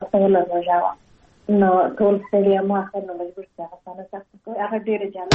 تاسو ولا راځه نو ټول ستړي ما اخر نو مجبور شه تاسو تاسو کوی هغه ډیره جالب.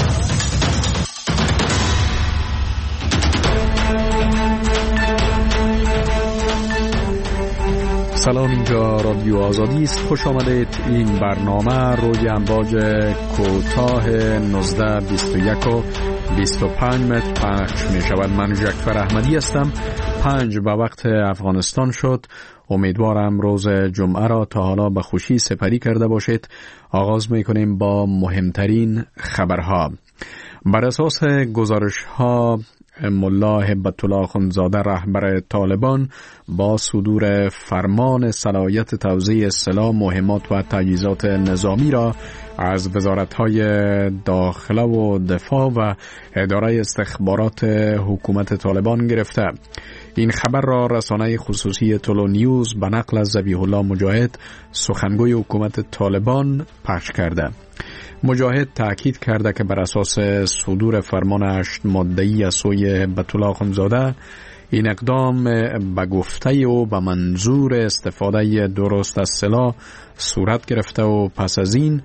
سلام، اینجا رادیو آزادی است. خوش آمدید. این برنامه روی امواج کوتاه 19 21 و 25 متر پخش می شود. من جعفر احمدی هستم. 5 به وقت افغانستان شد. امیدوارم روز جمعه را تا حالا به خوشی سپری کرده باشید. آغاز می کنیم با مهمترین خبرها. بر اساس گزارش ها، ملا هبت‌الله اخندزاده رهبر طالبان با صدور فرمان صلاحیت توزیع سلاح، مهمات و تجهیزات نظامی را از وزارت‌های داخله و دفاع و اداره استخبارات حکومت طالبان گرفته. این خبر را رسانه خصوصی تولو نیوز به نقل از ذبیح الله مجاهد، سخنگوی حکومت طالبان، پخش کرده. مجاهد تأکید کرده که بر اساس صدور فرمان 8 ماده‌ای از سوی هبت‌الله اخندزاده، این اقدام به گفته و به منظور استفاده درست از سلاح صورت گرفته و پس از این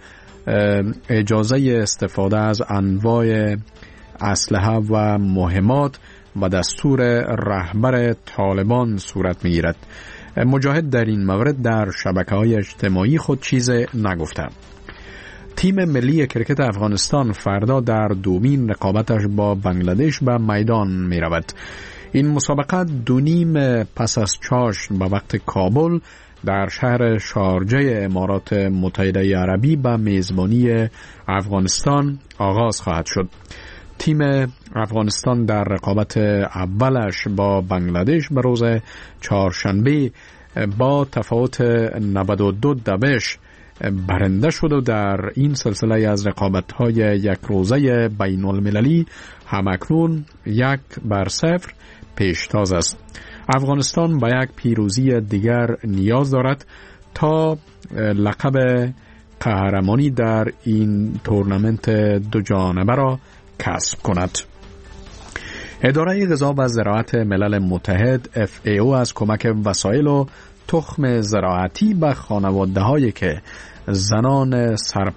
اجازه استفاده از انواع اسلحه و مهمات و دستور رهبر طالبان صورت می‌گیرد. مجاهد در این مورد در شبکه‌های اجتماعی خود چیز نگفته. تیم ملی کرکت افغانستان فردا در دومین رقابتش با بنگلادش به میدان می رود. این مسابقه 2:30 پس از چاشت به وقت کابل در شهر شارجه امارات متحده عربی به میزبانی افغانستان آغاز خواهد شد. تیم افغانستان در رقابت اولش با بنگلادش به روز چهارشنبه با تفاوت 92 دبش برنده شد و در این سلسله از رقابت‌های یک روزه بین المللی همکنون 1-0 پیشتاز است. افغانستان با یک پیروزی دیگر نیاز دارد تا لقب قهرمانی در این تورنمنت دو جانبه را کسب کند. اداره غذا و زراعت ملل متحد FAO از کمک وسایل و تخم زراعتی به خانواده‌هایی که زنان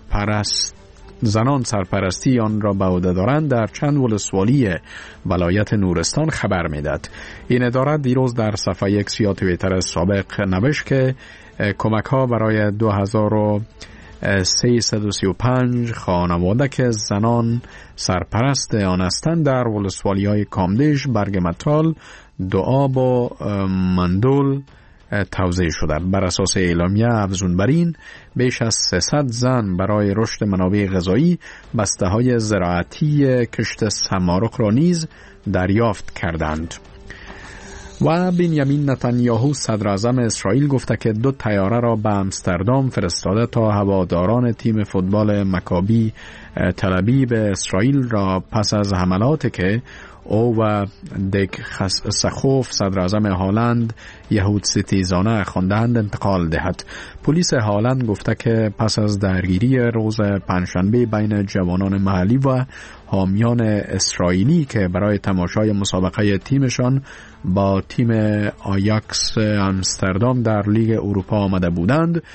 سرپرستی آن را به عهده دارند در چند ولسوالی ولایت نورستان خبر می‌دهد. این اداره دیروز در صفحه اکس یا توییتر سابق نوشت که کمک‌ها برای 2335 خانواده که زنان سرپرست آن هستند در ولسوالی‌های کامدش، برگمتال، دوآب و مندول توزیع شده. بر اساس اعلامیه افزون بر این، بیش از 300 زن برای رشد منابع غذایی بسته‌های زراعتی کشت سمارق را نیز دریافت کردند. و بنیامین نتانیاهو صدر اعظم اسرائیل گفته که 2 طیاره را به امستردام فرستاده تا هواداران تیم فوتبال مکابی تل آویو اسرائیل را پس از حملاتی که او و دک سخوف صدر اعظم هالند یهود ستیزانه خواندند انتقال دهد. پلیس هالند گفته که پس از درگیری روز پنجشنبه بین جوانان محلی و حامیان اسرائیلی که برای تماشای مسابقه تیمشان با تیم آیاکس امستردام در لیگ اروپا آمده بودند،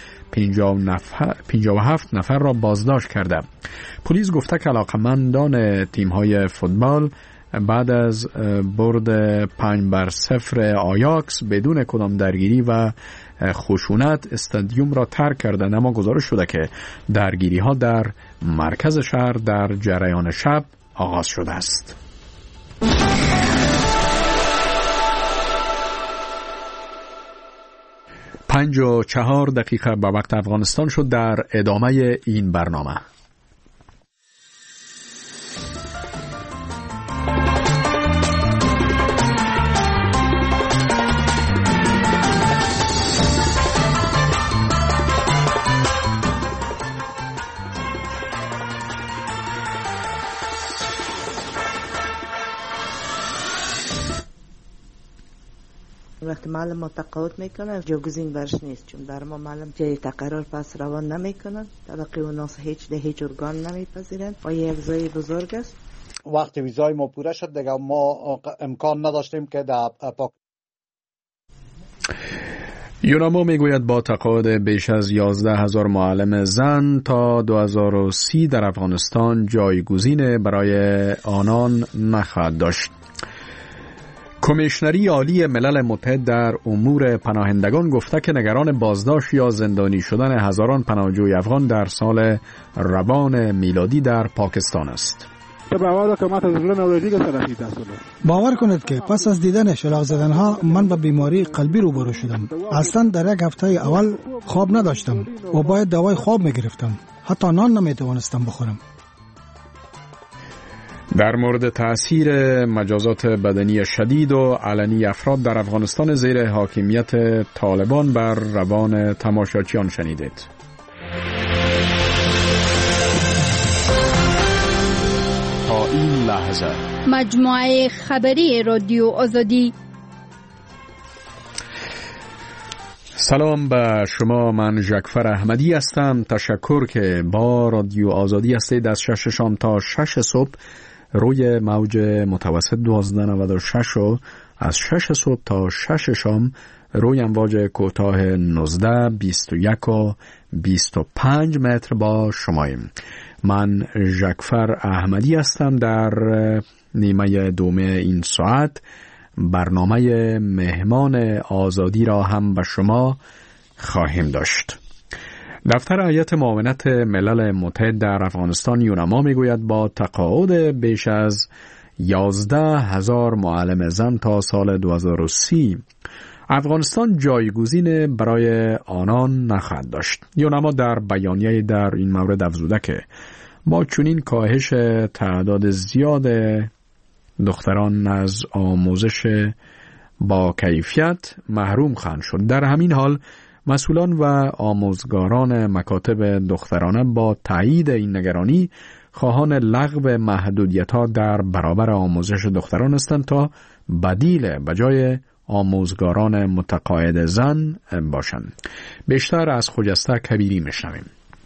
57 نفر را بازداشت کرده. پلیس گفته که علاقمندان تیم‌های فوتبال بعد از برد 5-0 آیاکس بدون کدام درگیری و خشونت استادیوم را ترک کردند، اما گزارش شده که درگیری ها در مرکز شهر در جریان شب آغاز شده است. 5:04 به وقت افغانستان شد. در ادامه این برنامه وقتی معلم ما تقاعد میکنن جایگزین برش نیست، چون در ما معلم جای تقرار پس روان نمیکنن، طبقه و ناس هیچ ارگان نمیپذیرن و یک ویزای بزرگ است. وقتی ویزای ما پوره شد دیگه ما امکان نداشتیم که در یوناما میگوید با تقاعد بیش از 11,000 معلم زن تا 2030 در افغانستان جایگزین برای آنان نخواهد داشت. کمیشنری عالی ملل متحد در امور پناهندگان گفته که نگران بازداشت یا زندانی شدن هزاران پناهجوی افغان در سال روان میلادی در پاکستان است. باور کنید که پس از دیدن شلاق زدنها من به بیماری قلبی روبرو شدم. اصلا در یک هفته اول خواب نداشتم و باید دوای خواب میگرفتم. حتی نان نمیتوانستم بخورم. در مورد تأثیر مجازات بدنی شدید و علنی افراد در افغانستان زیر حاکمیت طالبان بر روان تماشاچیان شنیدید. تا این لحظه مجموعه خبری رادیو آزادی. سلام به شما، من جعفر احمدی هستم. تشکر که با رادیو آزادی هستید. از 6 شام تا 6 صبح روی موج متوسط 1296 و از 6 صبح تا 6 شام روی امواج کوتاه 19 21 و 25 متر با شماییم. من جعفر احمدی هستم. در نیمه دوم این ساعت برنامه مهمان آزادی را هم به شما خواهیم داشت. دفتر هیئت معاونت ملل متحد در افغانستان یوناما میگوید با تقاعد بیش از 11,000 معلم زن تا سال 2030 افغانستان جایگزین برای آنان نخواهد داشت. یوناما در بیانیه در این مورد افزوده که با چنین کاهش تعداد زیاد دختران از آموزش با کیفیت محروم خواهند شد. در همین حال مسئولان و آموزگاران مکاتب دخترانه با تایید این نگرانی خواهان لغو محدودیت‌ها در برابر آموزش دختران هستند تا بدیل به جای آموزگاران متقاعد زن باشند. بیشتر از خجسته کبیری میشنویم.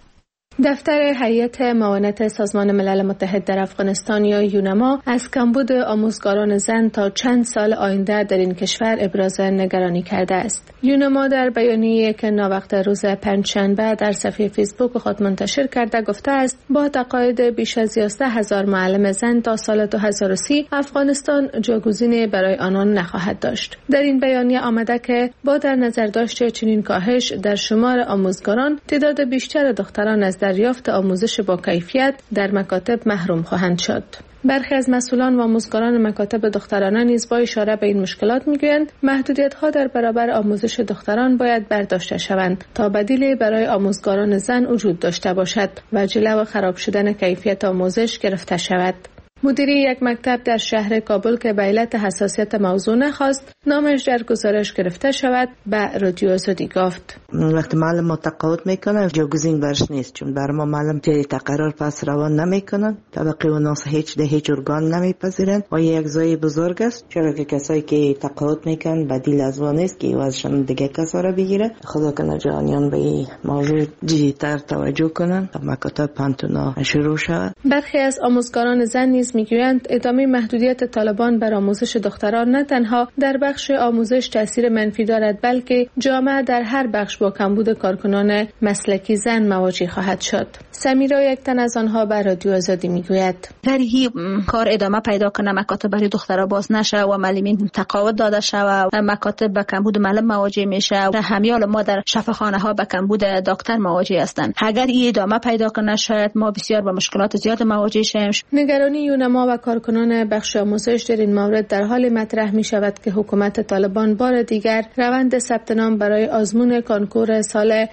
دفتر هیئت معاونت سازمان ملل متحد در افغانستان یا یوناما از کمبود آموزگاران زن تا چند سال آینده در این کشور ابراز نگرانی کرده است. یوناما در بیانیه‌ای که ناوقت روز پنجشنبه در صفحه فیسبوک خود منتشر کرده گفته است با تقاعد بیش از 11,000 معلم زن تا سال 2030 افغانستان جایگزینی برای آنان نخواهد داشت. در این بیانیه آمده که با در نظر داشت چنین کاهش در شمار آموزگاران تعداد بیشتر دختران از دریافت آموزش با کیفیت در مکاتب محروم خواهند شد. برخی از مسئولان و آموزگاران مکاتب دخترانه نیز با اشاره به این مشکلات میگویند محدودیت‌ها در برابر آموزش دختران باید برداشته شوند تا بدیلی برای آموزگاران زن وجود داشته باشد و جلو خراب شدن کیفیت آموزش گرفته شود. مدیری یک مکتب در شهر کابل که به علت حساسیت موضوع نخواست نامش در گزارش گرفته شود به رادیو آزادی گفت وقتی معلم ما تقاعد میکنن جایگزین برش نیست، چون برای ما معلم جای تقرار پس روان نمیکنن، طبقه و ناس هیچ ارگان نمیپذیرن و یک زای بزرگ است، چرا که کسایی که تقاعد میکنن بدیل از وان نیست که واسشون دیگه کسا را بگیره. خدا کنه جهانیان به این موضوع جدی‌تر توجه کنن تا مکاتب پانتونا شروع شود. برخی از آموزگاران زن نیز میگویند ادامه محدودیت طالبان بر آموزش دختران نه تنها در بخش آموزش تاثیر منفی دارد بلکه جامعه در هر بخش با کمبود کارکنان مسلکی زن مواجه خواهد شد. سمیرا یک تن از آنها به رادیو آزادی میگوید هی کار ادامه پیدا کنه، مکاتب برای دخترها باز نشه و معلمین تقاعد داده شه و مکاتب به کمبود معلم مواجه میشه و همیال ما در شفاخانه ها به کمبود دکتر مواجه هستند. اگر این ادامه پیدا کنه شاید ما بسیار با مشکلات زیاد مواجه شیم. نگرانی یوناما و کارکنان بخش آموزش در این مورد در حال مطرح می شود که حکومت طالبان بار دیگر روند ثبت نام برای آزمون کنکور سال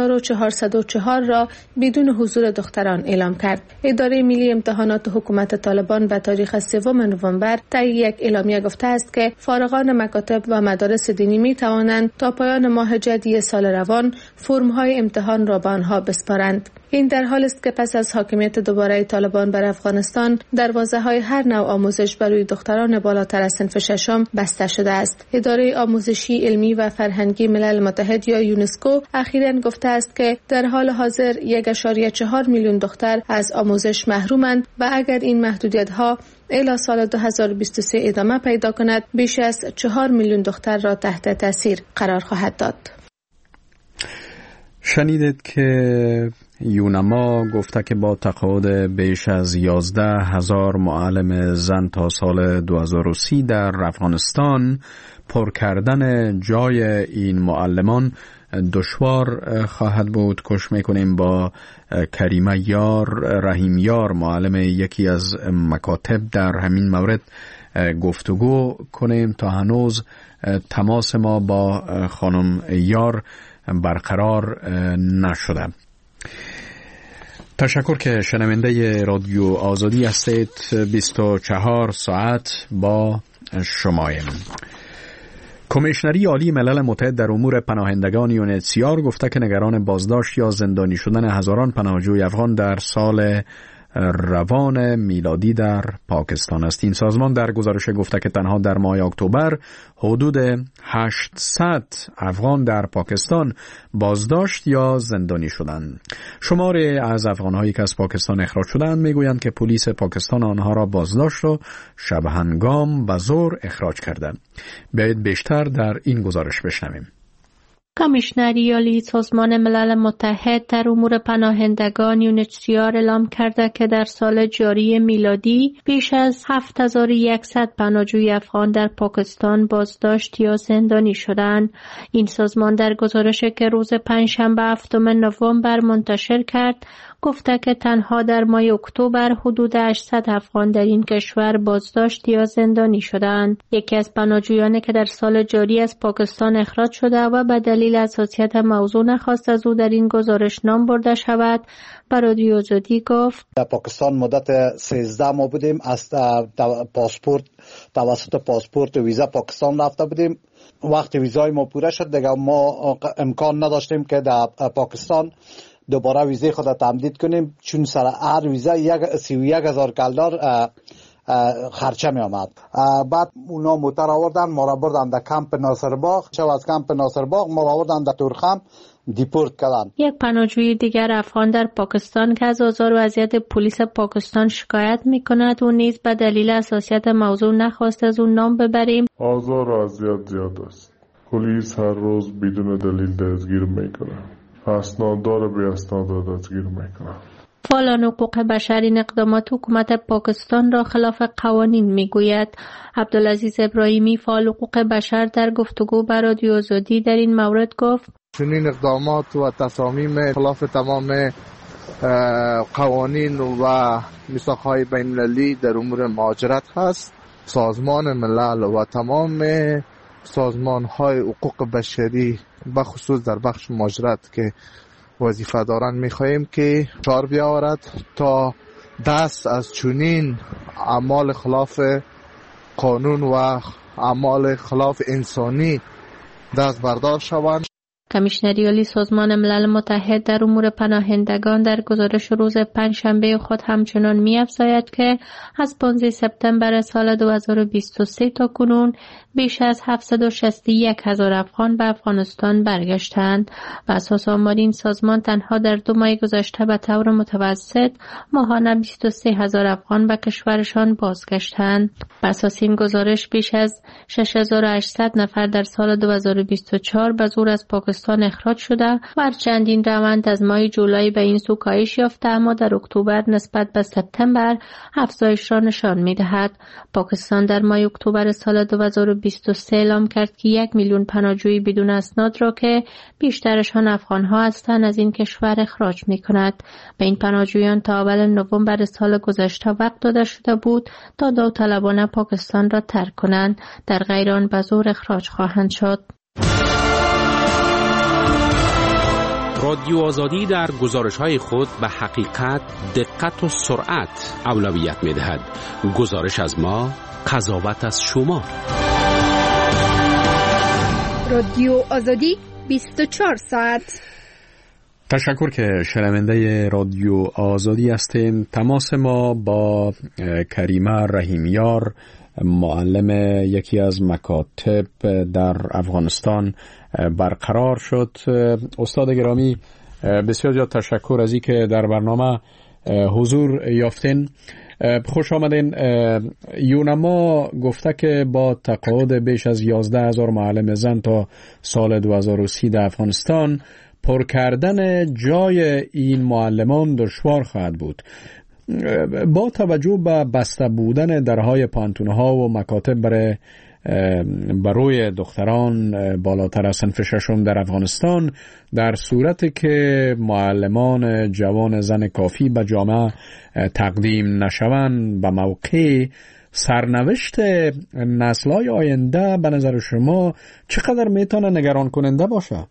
1404 را بدون حضور دختران اعلام کرد. اداره ملی امتحانات حکومت طالبان به تاریخ 3 نوامبر طی یک اعلامیه گفته است که فارغان مکاتب و مدارس دینی می توانند تا پایان ماه جدی سال روان فرم‌های امتحان را به آنها بسپارند. این در حالی است که پس از حاکمیت دوباره طالبان بر افغانستان دروازه‌های هر نوع آموزش برای دختران بالاتر از صنف ششم بسته شده است. اداره آموزشی علمی و فرهنگی ملل متحد یا یونسکو اخیراً گفته است که در حال حاضر 1.4 میلیون دختر از آموزش محرومند و اگر این محدودیت‌ها الی سال 2023 ادامه پیدا کند بیش از 4 میلیون دختر را تحت تاثیر قرار خواهد داد. شنیدید که یونما گفته که با تقاعد بیش از 11,000 معلم زن تا سال 2030 در افغانستان، پر کردن جای این معلمان دشوار خواهد بود. کش میکنیم با کریمه یار رحیم یار، معلم یکی از مکاتب، در همین مورد گفتگو کنیم. تا هنوز تماس ما با خانم یار برقرار نشده. تشکر که شنونده رادیو آزادی هستید. 24 ساعت با شماییم. کمیشنری عالی ملل متحد در امور پناهندگان یونه‌چیار گفته که نگران بازداشت یا زندانی شدن هزاران پناهجوی افغان در سال روان میلادی در پاکستان است. این سازمان در گزارش گفته که تنها در ماه اکتبر حدود 800 افغان در پاکستان بازداشت یا زندانی شدند. شماری از افغان‌هایی که از پاکستان اخراج شدند میگویند که پلیس پاکستان آنها را بازداشت و شبهنگام و زور اخراج کرده. بیایید بیشتر در این گزارش بشنویم. کمیشنری عالی سازمان ملل متحد در امور پناهندگان یونه‌چیار اعلام کرده که در سال جاری میلادی بیش از 7100 پناهجوی افغان در پاکستان بازداشت یا زندانی شدند. این سازمان در گزارشی که روز پنجشنبه 7 نوامبر منتشر کرد گفته که تنها در ماه اکتبر حدود 800 افغان در این کشور بازداشت یا زندانی شدند. یکی از پناهجویانی که در سال جاری از پاکستان اخراج شده و به دلیل حساسیت موضوع نخواست از او در این گزارش نام برده شود، به رادیو آزادی گفت: در پاکستان مدت 13 ماه بودیم، از توسط پاسپورت و ویزا پاکستان رفته بودیم. وقتی ویزای ما پوره شد دیگه ما امکان نداشتیم که در پاکستان دوباره ویزای خود تمدید کنیم، چون سر هر ویزا 31,000 کلدار خرچه می آمد. بعد اونا موتر آوردن ما را بردن در کمپ ناصرباغ. از کمپ ناصرباغ ما را آوردن در تورخم دیپورت کردن. یک پناهجوی دیگر افغان در پاکستان که از آزار و اذیت پلیس پاکستان شکایت می کند و نیز به دلیل حساسیت موضوع نخواست از اون نام ببریم. آزار و اذیت زیاد است. پلیس هر روز بدون دلیل دستگیر میکنه. اسناددار بی اسناد دستگیر میکنه. فعالان حقوق بشر این اقدامات حکومت پاکستان را خلاف قوانین میگوید. عبدالعزیز ابراهیمی فعال حقوق بشر در گفتگو با رادیو آزادی در این مورد گفت: چنین اقدامات و تصامیم خلاف تمام قوانین و میثاق‌های بین‌المللی در امور مهاجرت هست. سازمان ملل و تمام سازمان‌های حقوق بشری بخصوص در بخش مهاجرت که وظیفه دارن می‌خواهیم که چار بیاورد تا دست از چنین اعمال خلاف قانون و اعمال خلاف انسانی دست بردار شوند. کمیشنری عالی سازمان ملل متحد در امور پناهندگان در گزارش روز پنجشنبه خود همچنان می‌افزاید که از 15 سپتامبر سال 2023 تا کنون بیش از 761,000 افغان به افغانستان برگشتند. بر اساس آمار این سازمان تنها در 2 ماه گذشته به طور متوسط ماهانه 23,000 افغان به کشورشان بازگشتند. بر اساس این گزارش بیش از 6,800 نفر در سال 2024 به زور از پاکستان اخراج شده و چندین روند از ماه جولای به این سو کاهش یافته، اما در اکتبر نسبت به سپتامبر افزایش را نشان می‌دهد. پاکستان در ماه اکتبر سال 2023 اعلام کرد که 1 میلیون پناهجوی بدون اسناد را که بیشترشان افغان‌ها هستند از این کشور اخراج می‌کند. به این پناهجویان تا اول نوامبر سال گذشته وقت داده شده بود تا داوطلبانه پاکستان را ترک کنند، در غیر آن به زور اخراج خواهند شد. رادیو آزادی در گزارش‌های خود به حقیقت، دقت و سرعت اولویت می‌دهد. گزارش از ما، قضاوت از شما. رادیو آزادی 24 ساعت. تشکر که شنونده رادیو آزادی هستین. تماس ما با کریمه رحیم یار، معلم یکی از مکاتب در افغانستان برقرار شد. استاد گرامی، بسیار زیاد تشکر از اینکه در برنامه حضور یافتین. خوش آمدین. یونما گفته که با تقاعد بیش از 11,000 معلم زن تا سال 2030 در افغانستان، پر کردن جای این معلمان دشوار خواهد بود. با توجه به بسته بودن درهای پانتونها و مکاتب برای دختران بالاتر از صنف ششم در افغانستان، در صورتی که معلمان جوان زن کافی به جامعه تقدیم نشوند به موقع، سرنوشت نسل‌های آینده به نظر شما چقدر میتونه نگران کننده باشه؟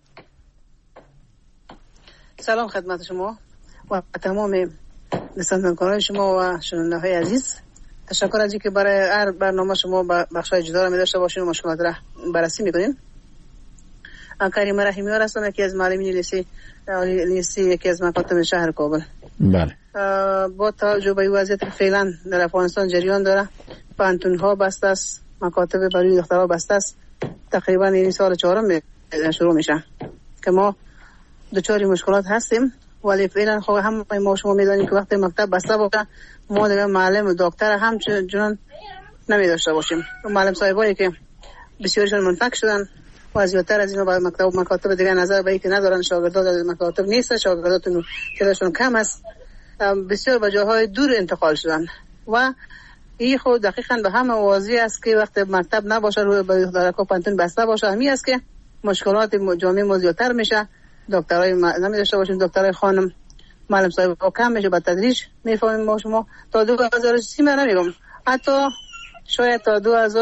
سلام خدمت شما و تمام نستندگان شما و شنونده‌های عزیز. تشکر از اینکه برای هر برنامه شما بخشای جدا را می داشته باشین و مشکلات را بررسی میکنین. کریمه رحیمیار هستم، یکی از معلمین لیسه یکی از مکاتب شهر کابل. بله. با توجه به وضعیت فعلا در افغانستان جریان داره، پانتون‌ها بسته است، مکاتب برای دخترها بسته است. تقریبا این سال چهارم شروع میشه که ما دچار مشکلات هستیم، ولی فعلا خب هم ما شما میدونید که وقتی مکتب بسته باشه ما دیگه معلم و دکتر هم چنان نمی داشته باشیم. معلم صاحبایی که بسیارشون منفک شدن و زیادتر از اینا با مکاتب دیگه نظر به اینکه ندارن، شاگردان در مکاتب نیست، شاگرداتون تعدادشون کم است، بسیار به جاهای دور انتقال شدن و این خود دقیقاً به همه واضح است که وقتی مکتب نباشه روی دخترها پانتون بسته باشه، همین است که مشکلات جامعه ما زیادتر میشه. دکترای نمی داشته باشیم، دکترای خانم، معلم صاحب کم میشه، به تدریج میفهمیم ما شما تا 2030 من نمیگم، حتی شاید تا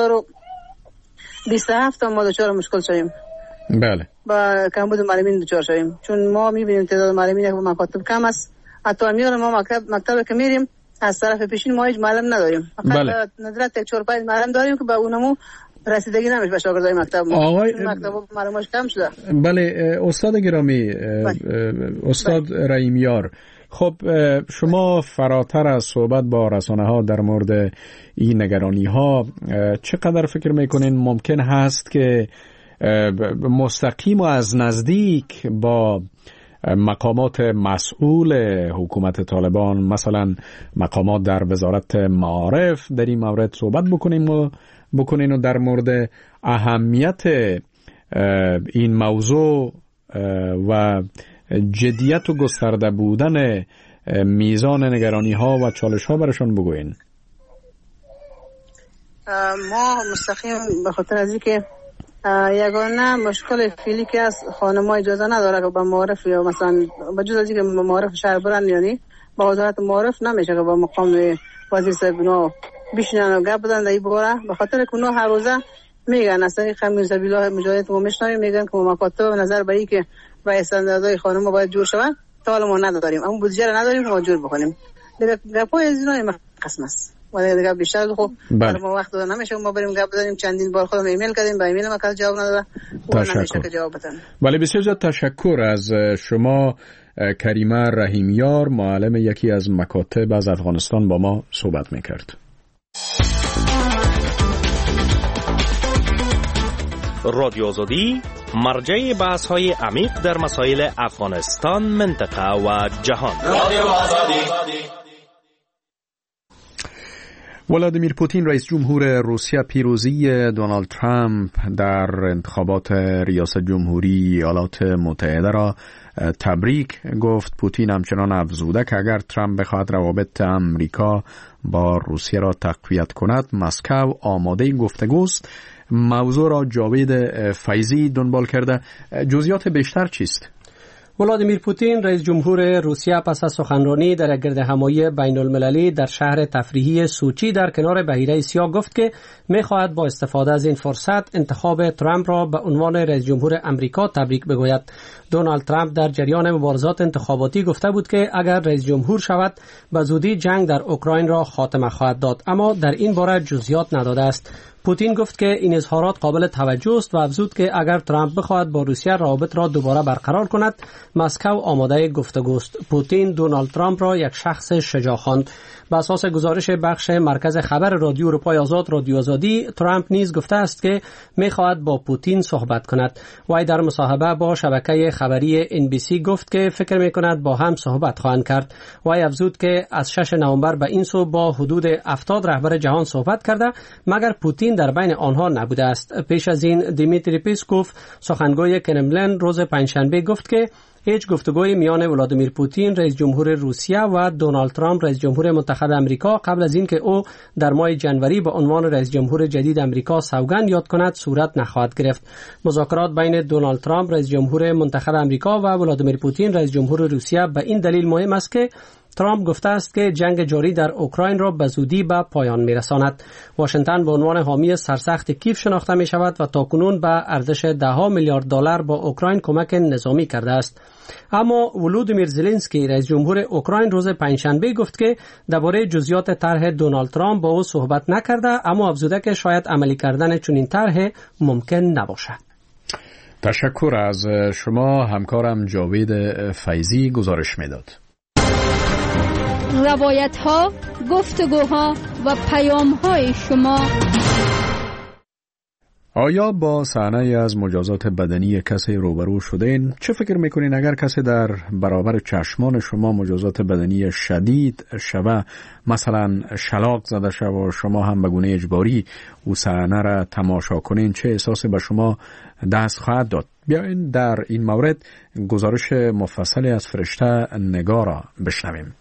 2027 ما دچار مشکل شویم. بله. با کمبود معلمین دچار شویم، چون ما میبینیم تعداد معلمین که مکاتب کم است. حتی میارم ما مکتب که میریم از طرف پیشین ما هیچ معلم نداریم، فقط بله. ندرت یک 4-5 معلم داریم که با اونمو رسیدگی نمیشه به شاگردای مکتب ما. آقای مکتب معلوماش کم شده. بله استاد گرامی، استاد رحیمیار، خب شما فراتر از صحبت با رسانه ها در مورد این نگرانی ها چقدر فکر میکنین ممکن هست که مستقیم و از نزدیک با مقامات مسئول حکومت طالبان، مثلا مقامات در وزارت معارف، در این مورد صحبت بکنین و در مورد اهمیت این موضوع و جدیت و گسترده بودن میزان نگرانی ها و چالش ها برشان بگوین؟ ما مستقیم به خاطر از اینکه یگانه مشکل فعلی که از خانم‌ها اجازه نداره که با معارف یا مثلا به جز از اینکه معارف شهر برن، یعنی با وزارت معارف نمیشه که با مقام وزیر صاحب اونا بشینن و گپ بدن در این باره، به خاطر که اونا هر روزه میگن از طریق میرزابی‌الله مجاهد ما میشنویم میگن که مکاتب نظر به این که با استانداردهای خانم‌ها باید جور شود، تا حالا ما نداریم، اما بودجه رو نداریم که ما جور بکنیم. دیگه گپای از اینا قسم است ولی دیگه بیشتر خب ما وقت دادن نمیشه ما بریم گپ بزنیم. چندین بار خودم ایمیل کردیم، با ایمیل ما کسی جواب نداده و نمیشه که جواب بدن. ولی بسیار زیاد تشکر از شما کریمه رحیمیار، معلم یکی از مکاتب از افغانستان، با ما صحبت میکرد. رادیو آزادی مرجع بحث‌های عمیق در مسائل افغانستان، منطقه و جهان. رادیو آزادی. ولادیمیر پوتین رئیس جمهور روسیه پیروزی دونالد ترامپ در انتخابات ریاست جمهوری ایالات متحده را تبریک گفت. پوتین همچنان افزوده که اگر ترامپ بخواهد روابط امریکا با روسیه را تقویت کند، مسکو آماده گفتگوست. موضوع را جاوید فیضی دنبال کرده. جزئیات بیشتر چیست؟ ولادیمیر پوتین رئیس جمهور روسیه پس از سخنرانی در گرد همایی بین المللی در شهر تفریحی سوچی در کنار بحیره سیاه گفت که می‌خواهد با استفاده از این فرصت انتخاب ترامپ را به عنوان رئیس جمهور امریکا تبریک بگوید. دونالد ترامپ در جریان مبارزات انتخاباتی گفته بود که اگر رئیس جمهور شود به زودی جنگ در اوکراین را خاتمه خواهد داد، اما در این باره جزئیات نداده است. پوتین گفت که این اظهارات قابل توجه است و افزود که اگر ترامپ بخواهد با روسیه روابط را دوباره برقرار کند، مسکو آماده گفتگوست. پوتین دونالد ترامپ را یک شخص شجاع خواند. بر اساس گزارش بخش مرکز خبر رادیو اروپای آزاد رادیو آزادی، ترامپ نیز گفته است که می‌خواهد با پوتین صحبت کند. وی در مصاحبه با شبکه خبری NBC گفت که فکر می‌کند با هم صحبت خواهند کرد. وی افزود که از 6 نوامبر به این سو با حدود 70 رهبر جهان صحبت کرده، مگر پوتین در بین آنها نبوده است. پیش از این دیمیتری پیسکوف سخنگوی کرملین روز پنجشنبه گفت که هیچ گفتگوی میان ولادیمیر پوتین رئیس جمهور روسیه و دونالد ترامپ رئیس جمهور متحد آمریکا قبل از اینکه او در ماه جنوری به عنوان رئیس جمهور جدید آمریکا سوگند یاد کند صورت نخواهد گرفت. مذاکرات بین دونالد ترامپ رئیس جمهور متحد آمریکا و ولادیمیر پوتین رئیس جمهور روسیه به این دلیل مهم است که ترامپ گفته است که جنگ جاری در اوکراین را به زودی به پایان می‌رساند. واشنگتن به عنوان حامی سرسخت کیف شناخته می‌شود و تاکنون به ارزش $10 میلیارد با اوکراین کمک نظامی کرده است. اما ولودیمیر زلنسکی رئیس جمهور اوکراین روز پنجشنبه گفت که درباره جزئیات طرح دونالد ترامپ با او صحبت نکرده، اما افزوده که شاید عملی کردن چنین طرح ممکن نباشد. تشکر از شما. همکارم جاوید فیضی گزارش میداد. روایت ها، گفتگوها و پیام های شما. آیا با صحنه از مجازات بدنی کسی روبرو شدین؟ چه فکر میکنین اگر کسی در برابر چشمان شما مجازات بدنی شدید شوه، مثلا شلاق زده شوه و شما هم به گونه اجباری او صحنه را تماشا کنین، چه احساسی به شما دست خواهد داد؟ بیاین در این مورد گزارش مفصلی از فرشته نگار را بشنویم.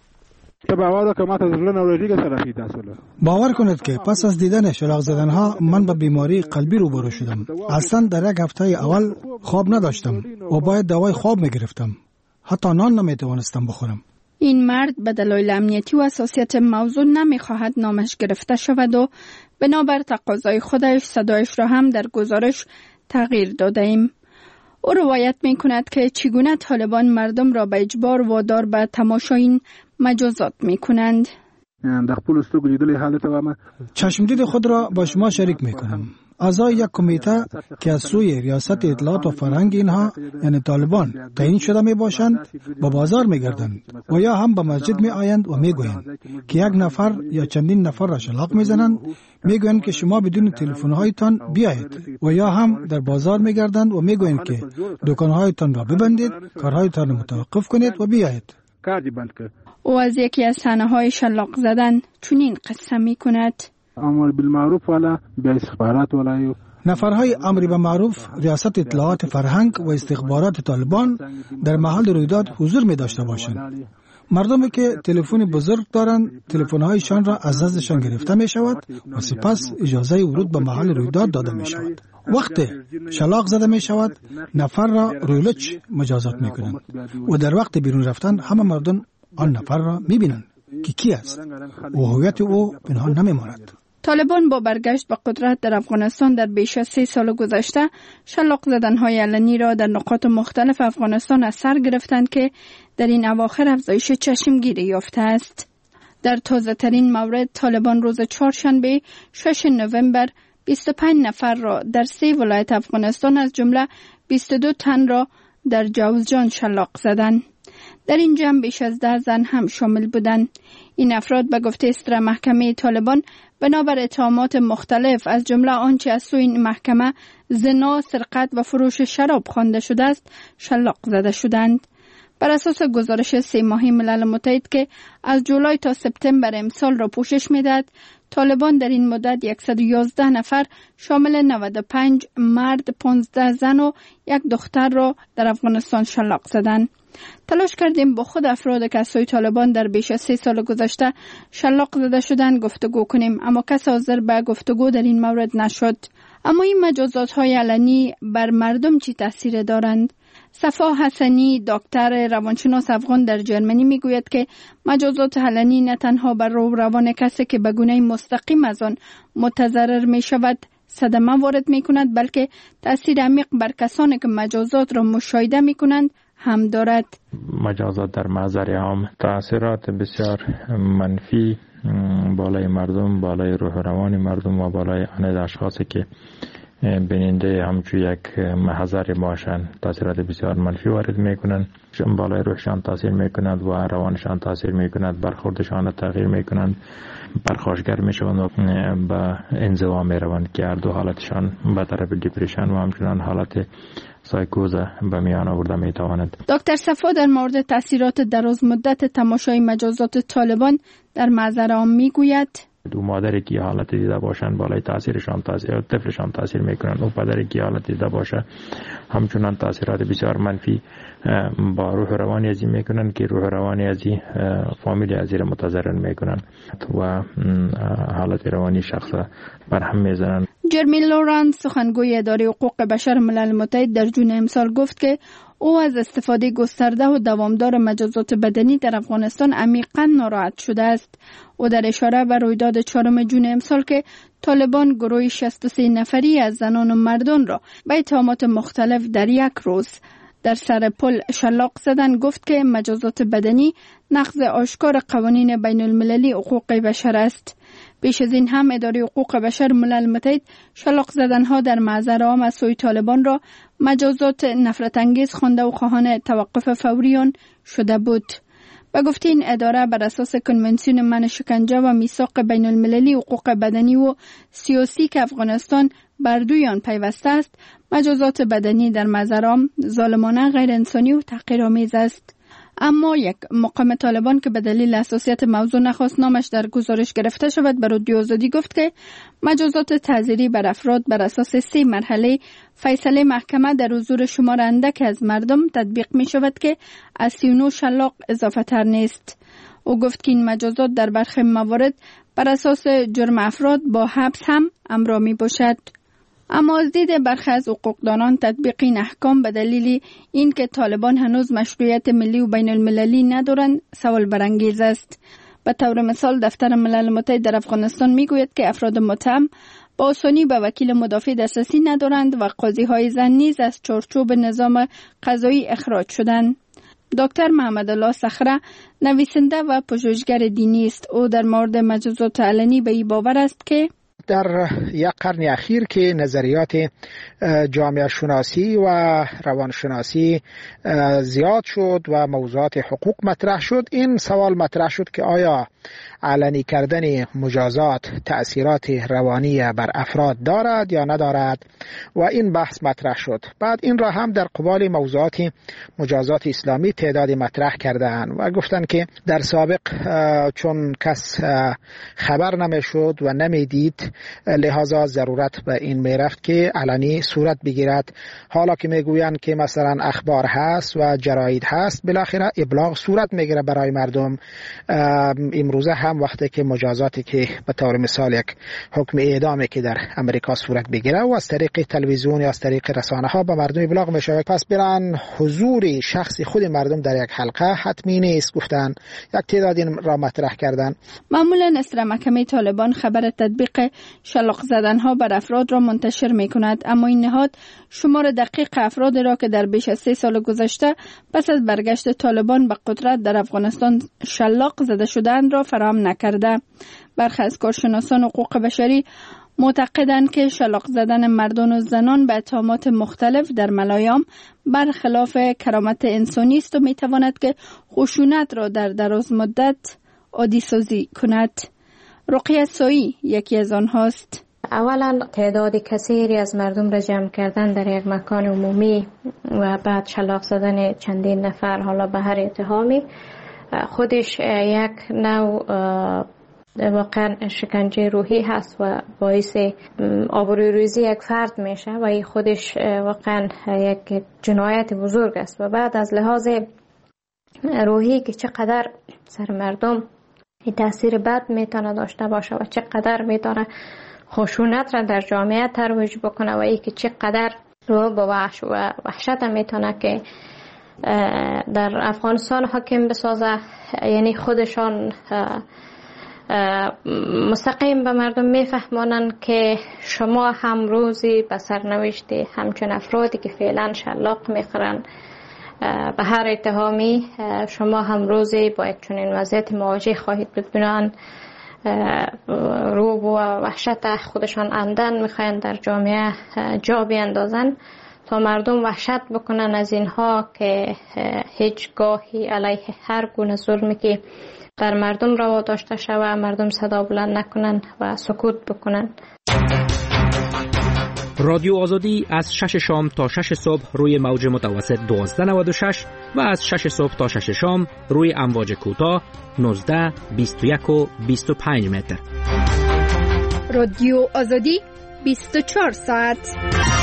باور کنید که پس از دیدن شلاق زدنها من به بیماری قلبی روبرو شدم. اصلا در یک هفته اول خواب نداشتم و باید دوای خواب میگرفتم. حتی نان نمیتوانستم بخورم. این مرد به دلایل امنیتی و حساسیت موضوع نمیخواهد نامش گرفته شود و بنابر تقاضای خودش صدایش را هم در گزارش تغییر داده ایم. او روایت می کند که چگونه طالبان مردم را به اجبار وادار به تماشای این مجازات می کنند. چشمدید خود را با شما شریک می کنم. اعضای یک کمیته که از سوی ریاست اطلاعات و فرهنگ اینها یعنی طالبان تعیین شده می باشند با بازار می گردند و یا هم به مسجد می آیند و می گویند که یک نفر یا چندین نفر را شلاق می زنند، می گویند که شما بدون تلفن هایتان بیایید و یا هم در بازار می گردند و می گویند که دکان هایتان را ببندید، کارهایتان را متوقف کنید و بیایید. او از یکی از صحنه های شلاق زدن چنین قصه می کند. امر بالمعروف ولا باستخبارات ولا نفرهای امر بالمعروف ریاست اطلاعات فرهنگ و استخبارات طالبان در محل رویداد حضور می داشته باشند. مردمی که تلفن بزرگ دارند تلفن‌هایشان را از دستشان گرفته می شود و سپس اجازه ورود به محل رویداد داده می شود. وقتی شلاق زده می شود نفر را رویلچ مجازات می کنند و در وقت بیرون رفتن همه مردم آن نفر را می بینند که کی است و هویت او پنهان نمی ماند. طالبان با برگشت به قدرت در افغانستان در بیش از 3 سال گذشته شلاق زدن‌های علنی را در نقاط مختلف افغانستان از سر گرفتند که در این اواخر افزایش چشمگیری یافته است. در تازه ترین مورد طالبان روز چهارشنبه 6 نوامبر 25 نفر را در 3 ولایت افغانستان از جمله 22 تن را در جوزجان شلاق زدند. در این جمع بیش از 10 زن هم شامل بودند. این افراد به گفته صدر محکمه طالبان بنابر اتهامات مختلف از جمله آنچه از سوی این محکمه زنا، سرقت و فروش شراب خوانده شده است شلاق زده شدند. بر اساس گزارش 3 ماهه ملل متحد که از جولای تا سپتامبر امسال را پوشش می‌دهد، طالبان در این مدت 111 نفر شامل 95 مرد، 15 زن و 1 دختر را در افغانستان شلاق زدند. تلاش کردیم با خود افراد که از سوی طالبان در بیش از 3 سال گذشته شلاق زده شدند گفتگو کنیم، اما کس حاضر به گفتگو در این مورد نشد. اما این مجازات های علنی بر مردم چی تاثیر دارند؟ صفا حسنی، دکتر روانشناس افغان در جرمنی میگوید که مجازات علنی نه تنها بر روان کسی که به گونه مستقیم از آن متضرر می شود صدمه وارد می کند، بلکه تاثیر عمیق بر کسانی که مجازات را مشاهده می کنند هم دارد. مجازات در محضر عام تاثیرات بسیار منفی بالای مردم، بالای روح روان مردم و بالای آن اشخاصی که بیننده همچون یک محضر باشند تاثیرات بسیار منفی وارد میکنند. بالای روحشان تاثیر میکند و روانشان تاثیر میکند، برخوردشان تغییر میکنند، پرخاشگر میشوند و به انزوا میروند که هر دو حالتشان به طرف دیپریشن و همچنان حالت سایکوز به میان آورده میتواند. دکتر صفا در مورد تاثیرات دراز مدت تماشای مجازات طالبان در محضر عام میگوید دو مادری که حالت دیده باشن بالای تاثیرشان طفلشان تاثیر میکنن، او پدری که حالت دیده باشه همچنان تاثیرات بسیار منفی با روح روانی ازی میکنن که روح روانی ازی فامیل ازی را متضرر میکنن و حالت روانی شخص برهم میزنن. جرمی لورانس سخنگوی اداره حقوق بشر ملل متحد در جون امسال گفت که او از استفاده گسترده و دوامدار مجازات بدنی در افغانستان عمیقاً ناراحت شده است. او در اشاره به رویداد 4 جون امسال که طالبان گروه 63 نفری از زنان و مردان را به اتهامات مختلف در یک روز در سر پل شلاق زدن، گفت که مجازات بدنی نقض آشکار قوانین بین المللی حقوق بشر است. بیش از این هم اداره حقوق بشر ملل متحد شلاق زدنها در محضر عام از سوی طالبان را مجازات نفرت انگیز خوانده و خواهان توقف فوری آن شده بود. به گفته این اداره بر اساس کنونسیون منع شکنجه و میثاق بین المللی حقوق بدنی و سیاسی که افغانستان بر دوی آن پیوسته است، مجازات بدنی در محضر عام ظالمانه، غیر انسانی و تحقیرآمیز است. اما یک مقام طالبان که به دلیل حساسیت موضوع نخواست نامش در گزارش گرفته شود، به رادیو آزادی گفت که مجازات تعزیری بر افراد بر اساس 3 مرحله فیصله محکمه در حضور شمار اندک از مردم تطبیق می شود که از 39 شلاق اضافه تر نیست. او گفت که این مجازات در برخی موارد بر اساس جرم افراد با حبس هم همراه می باشد. اما از دید برخی از حقوقدانان تطبیق این احکام به دلیل اینکه طالبان هنوز مشروعیت ملی و بین المللی ندارند سوال برانگیز است. به طور مثال دفتر ملل متحد در افغانستان میگوید که افراد متهم با آسانی به وکیل مدافع دسترسی ندارند و قاضی‌های زن نیز از چارچوب نظام قضایی اخراج شدند. دکتر محمد الله صخره نویسنده و پژوهشگر دینی است. او در مورد مجازات علنی به این باور است که در یک قرن اخیر که نظریات جامعه شناسی و روانشناسی زیاد شد و موضوعات حقوق مطرح شد، این سوال مطرح شد که آیا علنی کردن مجازات تأثیرات روانی بر افراد دارد یا ندارد و این بحث مطرح شد. بعد این را هم در قبال موضوعات مجازات اسلامی تعدادی مطرح کردند و گفتند که در سابق چون کس خبر نمیشد و نمیدید، لحاظا ضرورت به این میرفت که علنی صورت بگیرد. حالا که میگویند که مثلا اخبار هست و جراید هست، بالاخره ابلاغ صورت میگیره برای مردم. امروزه هم وقتی که مجازاتی که به طور مثال یک حکم اعدامی که در امریکا صورت بگیره و از طریق تلویزیون یا از طریق رسانه ها به مردم ابلاغ میشه، پس برن حضور شخصی خود مردم در یک حلقه حتمی نیست. گفتن یک تعداد این را مطرح کردن. معمولا اسرا محکمه طالبان خبر تطبیق شلاق زدنها بر افراد را منتشر می کند، اما این نهاد شمار دقیق افراد را که در بیش از 3 سال گذشته پس از برگشت طالبان به قدرت در افغانستان شلاق زده شدند را فراهم نکرده. برخی از کارشناسان حقوق بشری معتقدند که شلاق زدن مردان و زنان به اتهامات مختلف در ملایام برخلاف کرامت انسانی است و می تواند که خشونت را در دراز مدت عادی سازی کند. رقیه سایی یکی از آنهاست. اولا تعداد کثیری از مردم را جمع کردن در یک مکان عمومی و بعد شلاق زدن چندین نفر حالا به هر اتهامی خودش یک نوع واقعا شکنجه روحی هست و باعث آبروریزی یک فرد میشه و این خودش واقعا یک جنایت بزرگ است. و بعد از لحاظ روحی که چقدر سر مردم این تاثیر بد میتونه داشته باشه و چقدر میتونه خشونت را در جامعه ترویج بکنه و این که چقدر رو با وحشت میتونه که در افغانستان حاکم بسازه. یعنی خودشان مستقیم به مردم میفهمانند که شما هم روزی به سرنوشت همچون افرادی که فعلا شلاق میخورن به هر اتهامی شما هم روزی با یک چنین وضعیت مواجه خواهید بود. بنابراین روب و وحشت خودشان عمدن میخواین در جامعه جا بیندازن تا مردم وحشت بکنن از اینها که هیچگاهی علیه هر گونه ظلمی که در مردم روا داشته شود مردم صدا بلند نکنن و سکوت بکنن. رادیو آزادی از 6 شام تا 6 صبح روی موج متوسط 1296 و از 6 صبح تا 6 شام روی امواج کوتاه 19، 21 و 25 متر. رادیو آزادی 24 ساعت.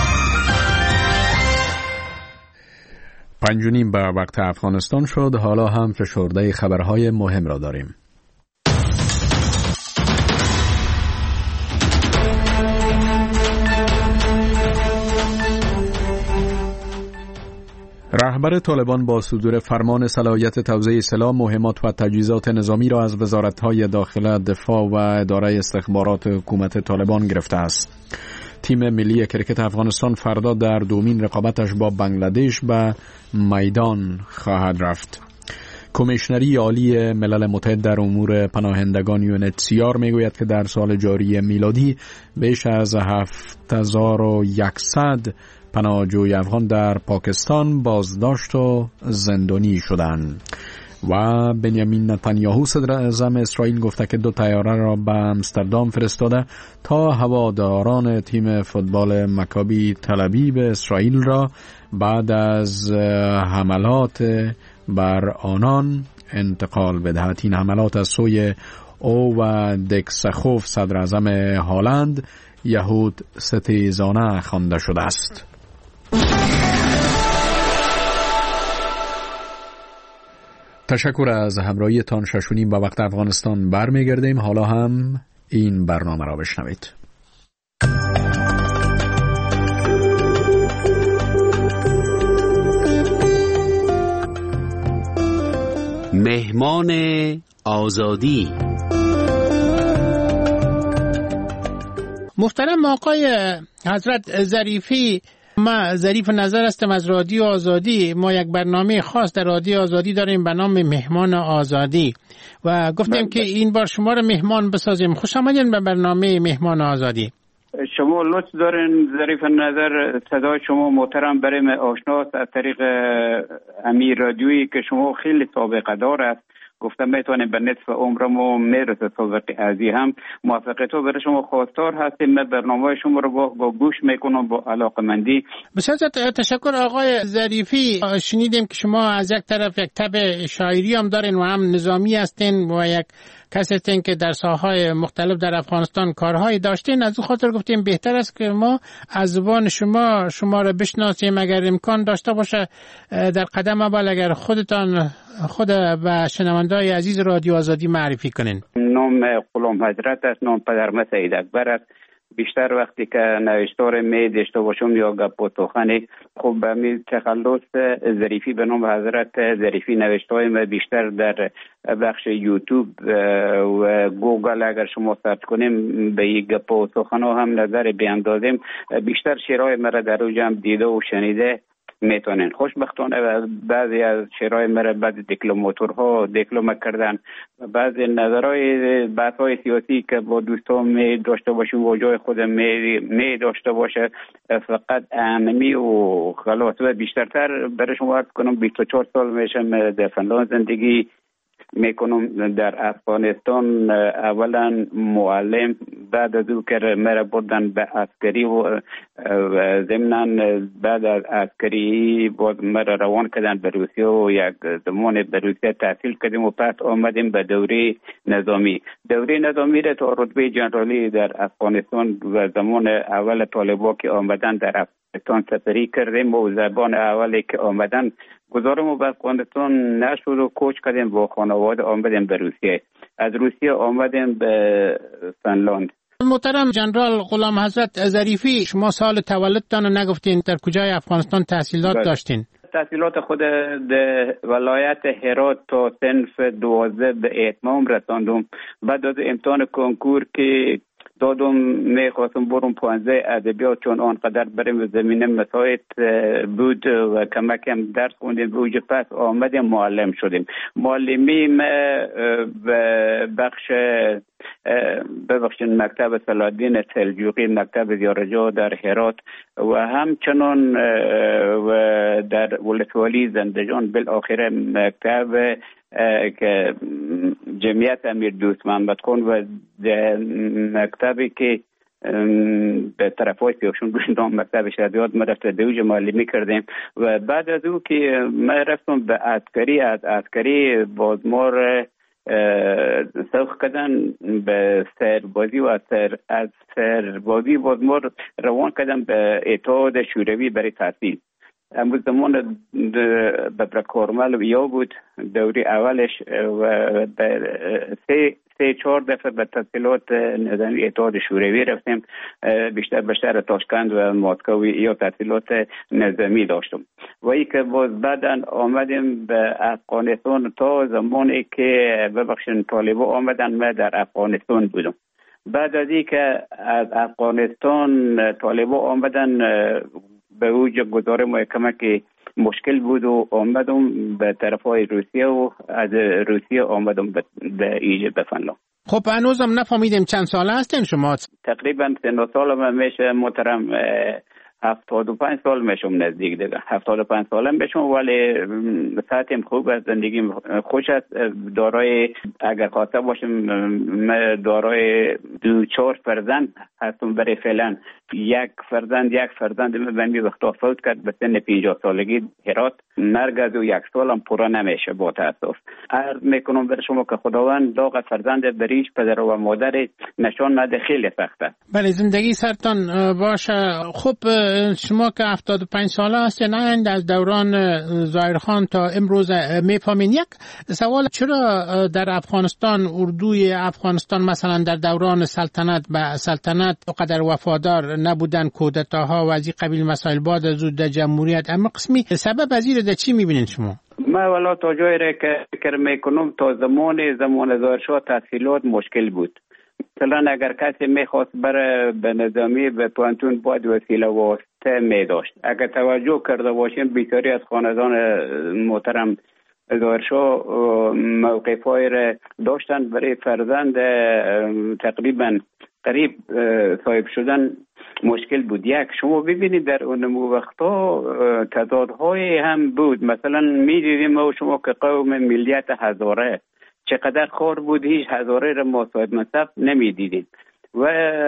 5:30 به وقت افغانستان شد. حالا هم فشرده خبرهای مهم را داریم. رهبر طالبان با صدور فرمان صلاحیت توزیع سلاح، مهمات و تجهیزات نظامی را از وزارت‌های داخله، دفاع و اداره استخبارات حکومت طالبان گرفته است. تیم ملی کرکت افغانستان فردا در دومین رقابتش با بنگلادش به میدان خواهد رفت. کمیشنری عالی ملل متحد در امور پناهندگان UNHCR میگوید که در سال جاری میلادی بیش از 7100 پناهجوی افغان در پاکستان بازداشت و زندانی شدند. و بنیامین نتانیاهو صدر اعظم اسرائیل گفته که 2 طیاره را به امستردام فرستاده تا هواداران تیم فوتبال مکابی تل‌آویو اسرائیل را بعد از حملات بر آنان انتقال بدهد. این حملات از سوی او و دکسخوف صدر اعظم هلند یهود ستیزانه خوانده شده است. تشکر از همراهیتان. 6:30 به وقت افغانستان برمیگردیم. حالا هم این برنامه را بشنوید. مهمان آزادی. محترم آقای حضرت ظریفی، ما ظریف نظر هستم از رادیو آزادی. ما یک برنامه خاص در رادیو آزادی داریم به نام مهمان آزادی و گفتیم که این بار شما رو مهمان بسازیم. خوش آمدین به برنامه مهمان آزادی. شما لطف دارین ظریف نظر، صدای شما محترم برای آشناست از طریق امیر رادیویی که شما خیلی سابقه دار است. گفتم میتونیم به نصف عمرمو میرسه سابقه ازی هم موافقه تو برای شما خواستار هستیم. من برنامه شما رو با گوش میکنم با علاقمندی. بسیار تشکر آقای ظریفی. شنیدیم که شما از یک طرف یک تب شاعری هم دارین و هم نظامی هستین و یک کسی هستین که در ساحه‌های مختلف در افغانستان کارهایی داشتین. از اون خاطر گفتیم بهتر است که ما از زبان شما را بشناسیم. اگر امکان داشته باشه در قدم اول اگر خودتان خود و شنونده‌های عزیز رادیو آزادی معرفی کنین. نام غلام حضرت است، نام پدرم سید اکبر است. بیشتر وقتی که نوشتار می داشته باشم یا گپ و سخنی، خب به می تخلص ظریفی به نام حضرت ظریفی نوشته‌های ما بیشتر در بخش یوتیوب و گوگل اگر شما سرچ کنیم به یک گپ و سخن‌ها هم نظر بیاندازیم. بیشتر شعرهای مرا در اوج هم دیده و شنیده میتونین. خوشبختانه بعضی از شعرهای مرا بعد دیپلماتورها دیپلم کردن. بعضی نظرهای بحث‌های سیاسی که با دوستان می داشته باشیم و جای خود می داشته باشه فقط امنی و خلاص. و بیشترتر برای شما عرض کنم 24 سال میشم در فنلاند زندگی میکنم. در افغانستان اولا معلم، بعد از او که مرا بردن به عسکری و ضمناً بعد از عسکری باز مرا روان کردن به روسیه و یک زمان به روسیه تحصیل کردیم و پس آمدیم به دوره نظامی. دوره نظامی را تا رتبه جنرالی در افغانستان و زمان اول طالبا که آمدن در افغانستان سفری کردیم و زبان اولی که آمدن گذارم به افغانستان نشد و کوچ کردیم با خانواده آمدیم به روسیه. از روسیه آمدیم به فنلاند. محترم جنرال غلام حضرت ظریفی، شما سال تولدتان رو نگفتین، در کجای افغانستان تحصیلات داشتین؟ تحصیلات خود در ولایت هرات تا صنف 12 به اتمام رساندم. بعد از امتحان کنکور که دادم میخواستم برم 15 ادبیات، چون آنقدر بریم زمینه مساعد بود و کمکم درس خوندیم به اوج پس آمدیم معلم شدیم. معلمی به ببخشید مکتب صلاح‌الدین سلجوقی، مکتب زیارجو در هرات و همچنان و در ولسوالی زندجان، بالاخره مکتب که جمعیت امیر دوست محمد خان و مکتبی که به طرفای پیوشون بودم مکتب شهادیات ما رفت دوج معلمی کردیم. و بعد از او که ما رفتم به عسکری، از عسکری بازمار سوق کردن به سربازی و از سربازی باز ما روان کردن به اتحاد شوروی برای تحصیل. اما زمان به کارمل یا بود دوری اولش و سه چهار دفعه به تحصیلات نظامی اتحاد شوروی رفتیم، بیشتر به شهر تاشکند و مسکو یا تحصیلات نظامی داشتم. و ای که باز بعدن آمدیم به افغانستان تا زمانی که ببخشن طالبا آمدن من در افغانستان بودم. بعد از ای که از افغانستان طالبا آمدن به اوج گذار محکمه که مشکل بود و آمدم به طرف های روسیه و از روسیه آمدم به فنلاند. خب هنوزم نفهمیدیم چند ساله هستین شما؟ تقریبا 3 سال میشه محترم، 75 سال میشم نزدیک دیگه 75 سالم میشم، ولی ساعتم خوب است، زندگی خوش است. دارای اگر خواسته باشم من دارای 2-4 فرزند هستم. برای فعلا یک فرزند من به وقتا فوت کرد به سن 50 سالگی هرات. مرگ از 1 سالم پورا نمیشه با تاسف. عرض میکنم بر شما که خداوند داغ فرزند بریش پدر و مادر نشان نده خیلی سخته. بله زندگی سرتان باشه. خب شما که 75 ساله هستین، از دوران ظاهرخان تا امروز میفهمین. یک سوال، چرا در افغانستان اردوی افغانستان مثلا در دوران سلطنت قدر وفادار نبودن، کودتاها و از این قبیل مسائل بعد از زود جمهوریت، اما قسمی سبب از این چی میبینین شما؟ ما والا تا جایی را که فکر میکنم تا زمان ظاهرشاه تحصیلات مشکل بود. مثلا اگر کسی میخواست بره به نظامی به پانتون باید وسیله واسطه میداشت. اگر توجه کرده باشیم بسیاری از خاندان محترم ظاهرشاه موقفای را داشتن برای فرزند تقریبا قریب صاحب شدن مشکل بود. یک شما ببینید در اون وقتا تضادهای هم بود. مثلا میدیدیم و شما که قوم ملیت هزاره چقدر خور بود، هیچ هزاره را ما صاحب منصب نمیدیدیم و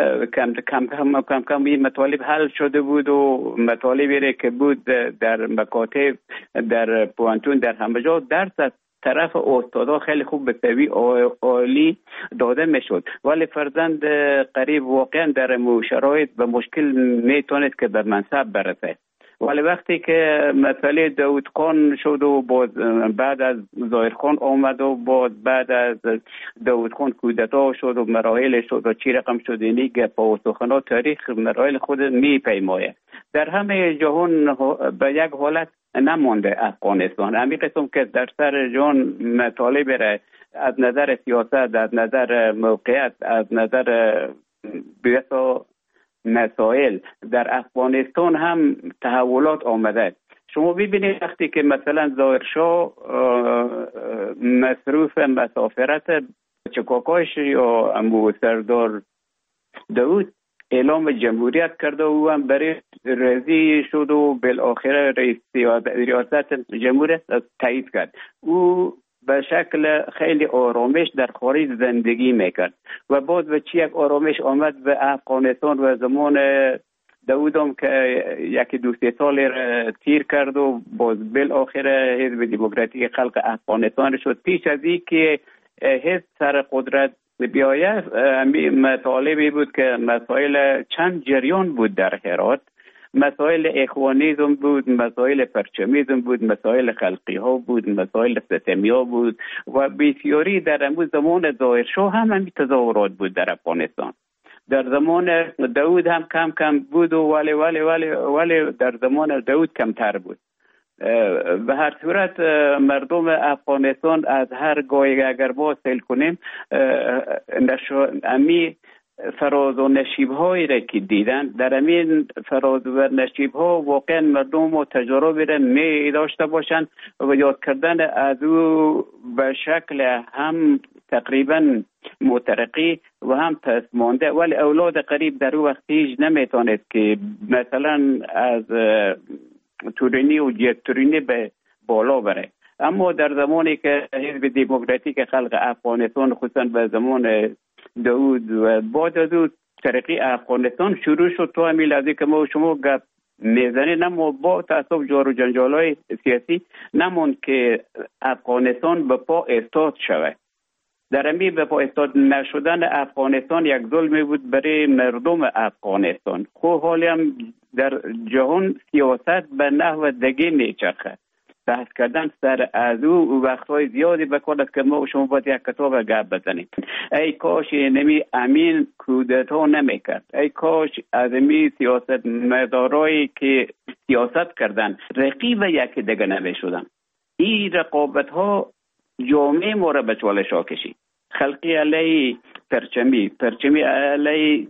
کم کم این مطالب حل شده بود و مطالبی را که بود در مکاتب در پوانتون در همه جا درس از طرف استادا خیلی خوب به سوی عالی داده میشد، ولی فرزند قریب واقعا در شرایط به مشکل میتونید که به منصب برسه. ولی وقتی که مسئله داود خان شد و بعد از ظاهر خان آمد و بعد از داود خان کودتا شد و مراحل شد و چی رقم شد، اینی گپ و سخنات تاریخ مراحل خود میپیماید. در همه جهان به یک حالت نمانده افغانستان. همین قسم که در سر جهان مطالب را از نظر سیاست، از نظر موقعیت، از نظر بیسا مسائل در افغانستان هم تحولات آمده. شما ببینید وقتی که مثلا ظاهرشاه مصروف مسافرت چکاکاش یا امو سردار داود اعلام جمهوریت کرده و هم برای رضی شد و بالاخره ریاست جمهوریت تایید کرد. او به شکل خیلی آرامش در خارج زندگی میکرد و بعد به چی یک آرامش آمد به افغانستان و زمان داودم که 1-2 سال تیر کرد و باز بالاخره حزب دموکراتیک خلق افغانستان شد. پیش از این که حزب سر قدرت بیاید مطالبی بود که مسائل چند جریان بود در هرات، مسائل اخوانیزم بود، مسائل پرچمیزم بود، مسائل خلقی ها بود، مسائل ستمی ها بود و بسیاری در امو زمان ظاهرشاه هم همین تظاهرات بود در افغانستان. در زمان داود هم کم کم بود و ولی در زمان داود کمتر بود. به هر صورت مردم افغانستان از هر گاهی اگر با سیل کنیم امی فراز و نشیب هایی را که دیدن، در امین فراز و نشیب ها واقعا مردم و تجربه را می داشته باشند و یاد کردن از او به شکل هم تقریبا مترقی و هم پس مانده. ولی اولاد قریب در او وقت هیچ نمیتواند که مثلا از تورینی و جت تورینی به بالا بره. اما در زمانی که حزب دموکراتیک خلق افغانستان خصوصا به زمان داود و بعد از او ترقی افغانستان شروع شد تا همین لحظه که ما و شما گپ میزنیم، اما با تعصب جار و جنجال‌های سیاسی نموند که افغانستان به پا استاد شود. در امی به پا نشدن افغانستان یک ظلمی بود برای مردم افغانستان. خب حالی هم در جهان سیاست به نحو دیگه میچرخه. بحث کردن سر از او وقتهای زیادی بکنه که ما و شما باید یک کتاب گپ بزنیم. ای کاش نمی امین کودتا نمیکرد. ای کاش از امی سیاست مدارایی که سیاست کردن رقیب یکی دیگه نمیشدن. این رقابت ها جامعه ما را به چالش ها کشید. خلقی علی پرچمی علی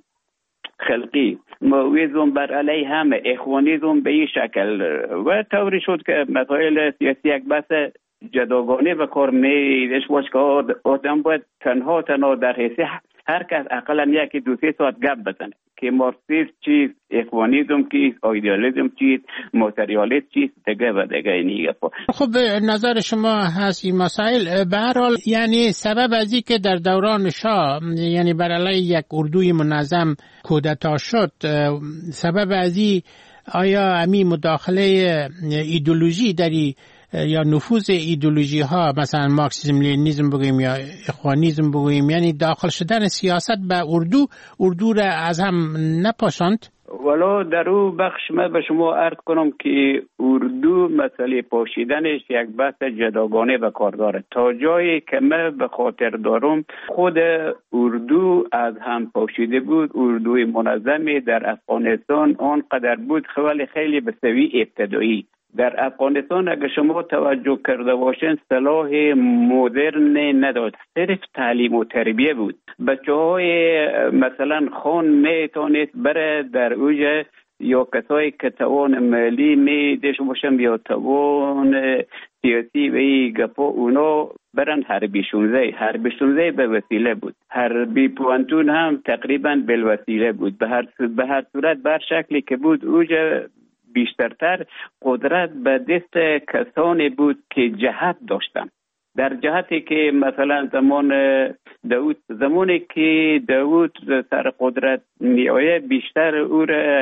خلقی، مویزم بر علی همه، اخوانیزم به این شکل و طوری شد که مسائل سیاسی یک بحث جداگانه و کار میدش باش که آدم باید تنها در حیث هر کس اقلا یکی 2-3 ساعت گپ بزنه که مارکسیسم چیست، اخوانیزم چیست، ایدئالیسم چیست، ماتریالیسم چیست، دیگه و دیگه اینی گپا. خب نظر شما هست این مسائل به هر حال یعنی سبب از این که در دوران شاه یعنی بر علیه یک اردوی منظم کودتا شد، سبب از این آیا امی مداخله ایدئولوژی داری یا نفوذ ایدئولوژی ها مثلا مارکسیسم لنینیسم بگوییم یا اخوانیسم بگوییم، یعنی داخل شدن سیاست به اردو را از هم نپاشاند؟ ولو در او بخش من به شما عرض کنم که اردو مسئله پاشیدنش یک بحث جداگانه به کار داره. تا جایی که من به خاطر دارم خود اردو از هم پاشیده بود. اردوی منظمی در افغانستان آنقدر بود خیلی به سوی ابتدایی. در افغانستان اگر شما توجه کرده باشین صلاح مدرن نداشت، صرف تعلیم و تربیه بود. بچه‌های مثلا خان میتونست بره در اوج یا کسایی که توان مالی میدش باشن یا توان سیاسی و این گپا اونا برن حربی 16 به وسیله بود. حربی پوانتون هم تقریبا بالوسیله بود. به هر صورت بر شکلی که بود اوج بیشترتر قدرت به دست کسانی بود که جهت داشتن. در جهتی که مثلا زمانی که داوود سر قدرت می آید بیشتر او را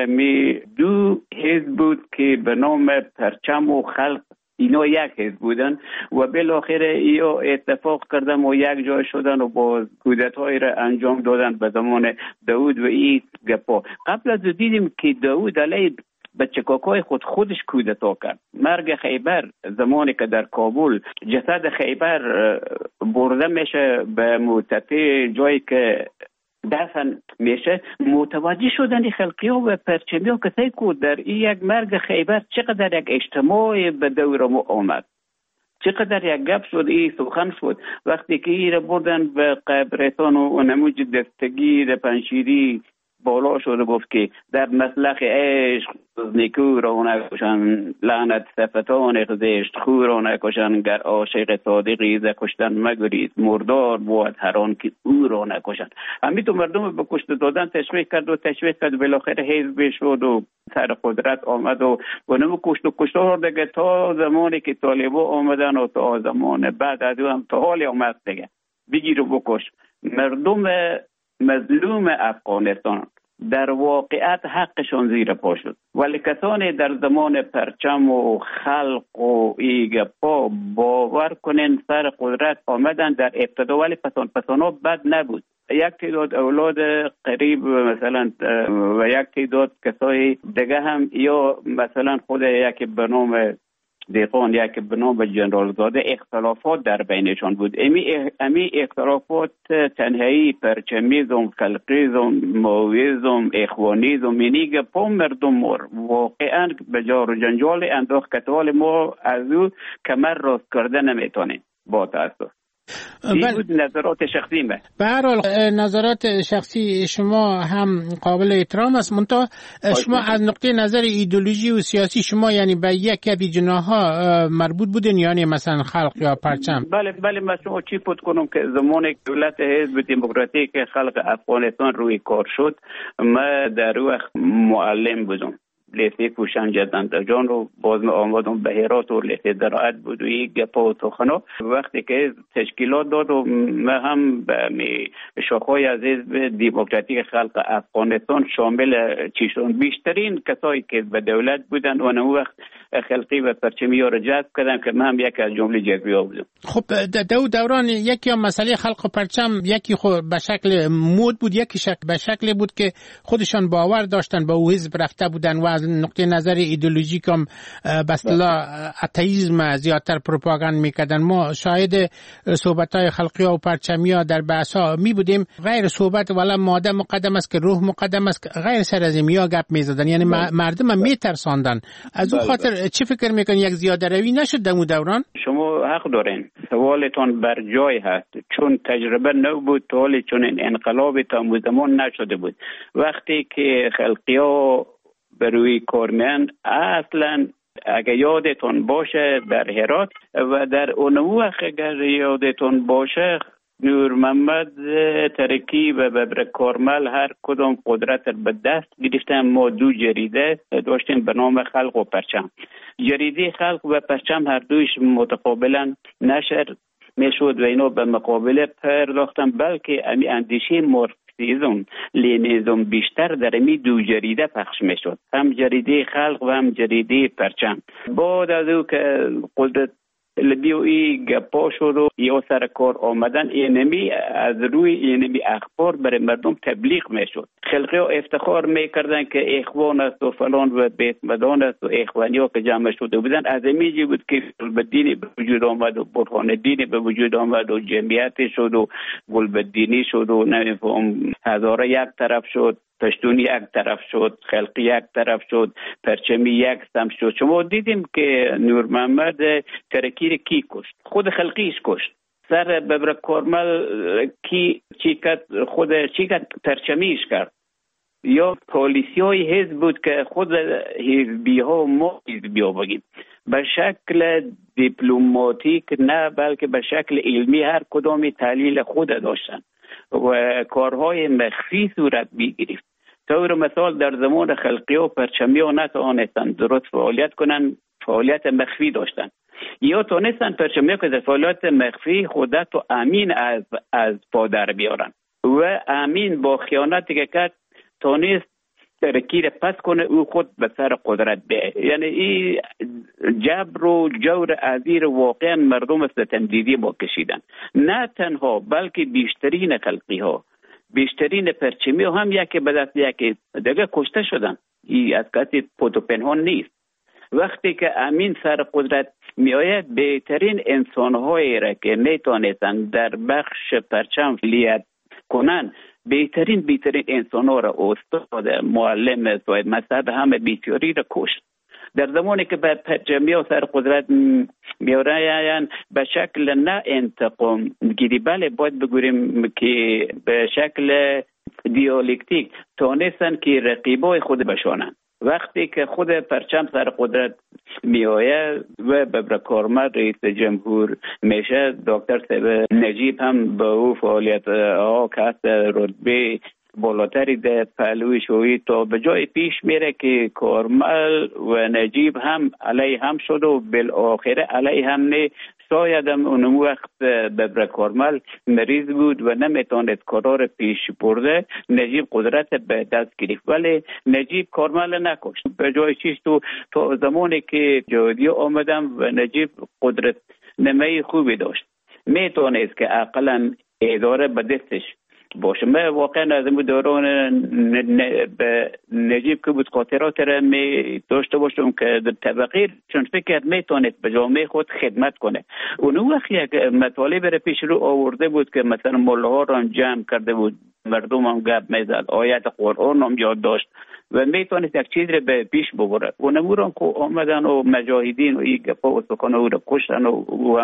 دو حزب بود که به نام پرچم و خلق اینا یک حزب بودن و بالاخره اینا اتفاق کردن و یک جای شدن و با کودتایی را انجام دادن به زمان داوود و این گپا. قبل از دیدیم که داوود علیه بچکاکای خودش کودتا کرد. مرگ خیبر زمانی که در کابل جسد خیبر برده میشه به مرتفع جایی که دفن میشه، متوجه شدن خلقی ها و پرچمی ها کسایی که در این یک مرگ خیبر چقدر یک اجتماع به دور ما آمد، چقدر یک گپ شد، این سخن شد. وقتی که این را بردن به قبرستان و نموج دستگیر پنشیری بالا شده گفت که در مسلخ عشق نیکو را نکشن، لعنت صفتان زشت خو را نکشن، گر عاشق صادقی ز کشتن مگریز، مردار بود هر آن که او را نکشن. همین تو مردم به کشته دادن تشویق کرد بالاخره حزب شد و سر قدرت آمد و نمو کشته دیگه تا زمانی که طالبا آمدن و تا زمان بعد از هم تا حالی آمد دیگه بگیر و بکش. مردم مظلوم افغانستان در واقعیت حقشان زیر پا شد، ولی کسانی در زمان پرچم و خلق و ایگپا باور کنین سر قدرت آمدن در ابتدا، ولی پسانا بد نبود. یک تعداد اولاد قریب مثلا و یک تعداد کسای دیگه هم یا مثلا خود یک به نام دیقان یک به نام جنرال زاده اختلافات در بینشان بود. امی اختلافات تنهایی پرچمیزم، خلقیزم، ماویزم، اخوانیزم اینی پا مردم واقعا به جار و جنجال انداخت که حال ما از او کمر راست کرده نمیتونیم با تاسف. این بود نظرات شخصی من. به هر حال نظرات شخصی شما هم قابل احترام است، منتها شما از نقطه نظر ایدئولوژی و سیاسی شما یعنی به یک جناها مربوط بودین، یعنی مثلا خلق یا پرچم؟ بله من شما چی پود کنم که زمان دولت حزب دموکراتیک خلق افغانستان روی کار شد، من در وقت معلم بودم. لیسه کوشنج زندجان و باز ما آمدم به هرات و لیسه زراعت بود و یک گپا و سخنا. وقتی که تشکیلات داد و ما هم به شاخهای عزیز به دموکراتیک خلق افغانستان شامل چیشون بیشترین کسایی که به دولت بودن و اون وقت خلقی و پرچمی ها را جذب کردن که من هم یک از جمله جذبی ها بودم. خب دوران یکی هم مسئله خلق و پرچم یکی خود به شکل مود بود، یکی به شکل بود که خودشان باور داشتن به او حزب رفته بودن و از نقطه نظر ایدئولوژیک هم به اصطلاح اتئیسم زیادتر پروپاگاند میکردن. ما شاهد صحبت‌های خلقی ها و پرچمی ها در بحث‌ها می بودیم. غیر صحبت ولی ماده مقدم است که روح مقدم است، غیر سر از اینیا گپ میزدن، یعنی مردم هم میترساندن. از اون خاطر چی فکر میکنین یک زیاده روی نشد در اون دوران؟ شما حق دارین، سوالتون بر جای هست، چون تجربه نبود تا حالی، چون این انقلاب تا زمان نشده بود. وقتی که خلقی ها به روی کار میان، اصلا اگر یادتون باشه در هرات و در اون وقت اگر یادتون باشه نور محمد ترکی و ببر کارمل هر کدام قدرت به دست گرفتن. ما دو جریده داشتیم به نام خلق و پرچم. جریده خلق و پرچم هر دویش متقابلا نشر میشد و اینا به مقابله پرداختن، بلکه امی اندیشه مارکسیسم لنینیسم بیشتر در امی دو جریده پخش میشد، هم جریده خلق و هم جریده پرچم. بعد از او که قدرت لبیو ای گپا شد و یا سر کار آمدن، اینمی از روی اینمی اخبار برای مردم تبلیغ میشد. خلقی ها افتخار میکردن که اخوان است و فلان و بیت مدان است و اخوانی ها که جمع شده بودن. از امیجی بود که گلبدینی به وجود آمد و برهان دینی به وجود آمد و جمعیت شد و گلبدینی شد و نمیفهم هزاره یک طرف شد، پشتونی یک طرف شد، خلقی یک طرف شد، پرچمی یک سمت شد. شما دیدیم که نور محمد ترکی کی کشت؟ خود خلقیش کشت. سر ببر کارمل کی چی کرد؟ پرچمیش کرد. یا پالیسی های حزب بود که خود حزبی ها و ما حزبی ها بگیم به شکل دیپلماتیک نه، بلکه به شکل علمی هر کدامی تحلیل خود داشتن و کارهای مخفی صورت می‌گرفت. طور مثال در زمان خلقی و پرچمی ها نتوانستند درست فعالیت کنند، فعالیت مخفی داشتند. یا تونستن پرچمی ها که در فعالیت مخفی خودت و امین از پادر بیارن و امین با خیانتی که کرد تونست ترکی را پس کنه، او خود به سر قدرت به. یعنی این جبر و جور عزیر واقعا مردم ستمدیدی با کشیدن. نه تنها بلکه بیشترین خلقی ها، بیشترین پرچمی ها هم یکی به دست یکی دیگه کشته شدن. این از کسی پود و پنهان نیست. وقتی که امین سر قدرت می آید، بهترین انسان هایی را که می تانستن در بخش پرچم فعالیت کنن، بهترین انسان ها را استاد، معلم، صاحب مذهب همه بیتیاری را کشت. در زمانی که به پرچمی ها سر قدرت می آید به شکل نه انتقام گیری، بله باید بگوییم که به شکل دیالکتیک تانستن که رقیبای خود بشانن. وقتی که خود پرچم سر قدرت می آید و ببر کارمل رئیس جمهور میشه، دکتر صاحب نجیب هم به او فعالیت ها که هست رتبه بالاتری در پهلوی شویی تا به جای پیش میره که کارمل و نجیب هم علیه هم شد و بالاخره علیه هم نه. شاید هم اون وقت ببر کارمل مریض بود و نمیتواند کارا پیش برده، نجیب قدرت به دست گرفت، ولی نجیب کارمل نکشت. به جای چیز تو زمانی که جهادی آمدم و نجیب قدرت نمای خوبی داشت، میتونست که اقلا اداره به دستش باشه. من واقعا از این دوران به نجیب که بود خاطرات را می داشته باشم که در طبقه چون فکر میتونست به جامعه خود خدمت کنه. اون وقت یک مطالب را پیش رو آورده بود که مثلا ملاها را جمع کرده بود، مردم هم گپ میزد، آیت قرآن هم یاد داشت و میتونست یک چیز را به پیش ببره. اون اموران که آمدن و مجاهدین و این گپا و سخن او را کشتن و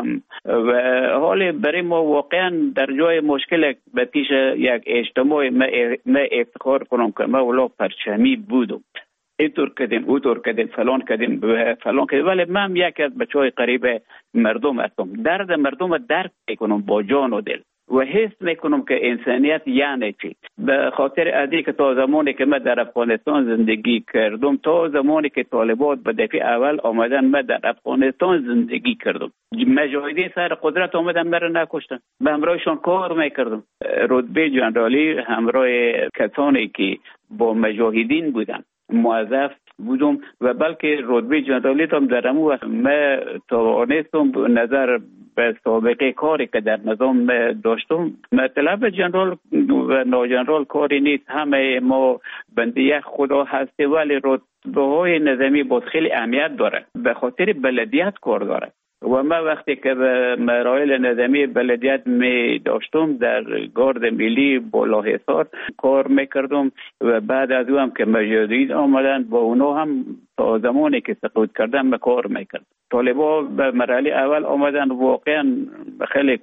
حال برای ما واقعا در جای مشکل به پیش یک اجتماع ما افتخار کنم که ما ولا پرچمی بودم، اینطور کردیم اوطور کردیم فلان کردیم ولی من یک از بچهای قریب مردم هستم. درد مردم درک کنم با جان و دل و حس میکنم که انسانیت یعنی چی. به خاطر ادی که تا زمانی که من در افغانستان زندگی کردم، تا زمانی که طالبان به دفعه اول آمدن من در افغانستان زندگی کردم، مجاهدین سر قدرت آمدن مرا نکشتن، به همراهشان کار میکردم. رتبه جنرالی همراه کسانی که با مجاهدین بودن موظف بودم و بلکه رتبه جنرالی هم در امو وقت من توانستم نظر به سابقه کاری که در نظام داشتم، مطلب جنرال و ناجنرال کاری نیست، همه ما بنده خدا هستی، ولی رتبه های نظامی باز خیلی اهمیت داره، به خاطر بلدیت کار داره. و من وقتی که به مراحل نظامی بلدیت می داشتم در گارد ملی بالاحصار کار میکردم و بعد از او هم که مجاهدین آمدن با اونا هم تا زمانی که سقوط کردن کار میکرد. طالبان به مرحله اول آمدن واقعا خیلی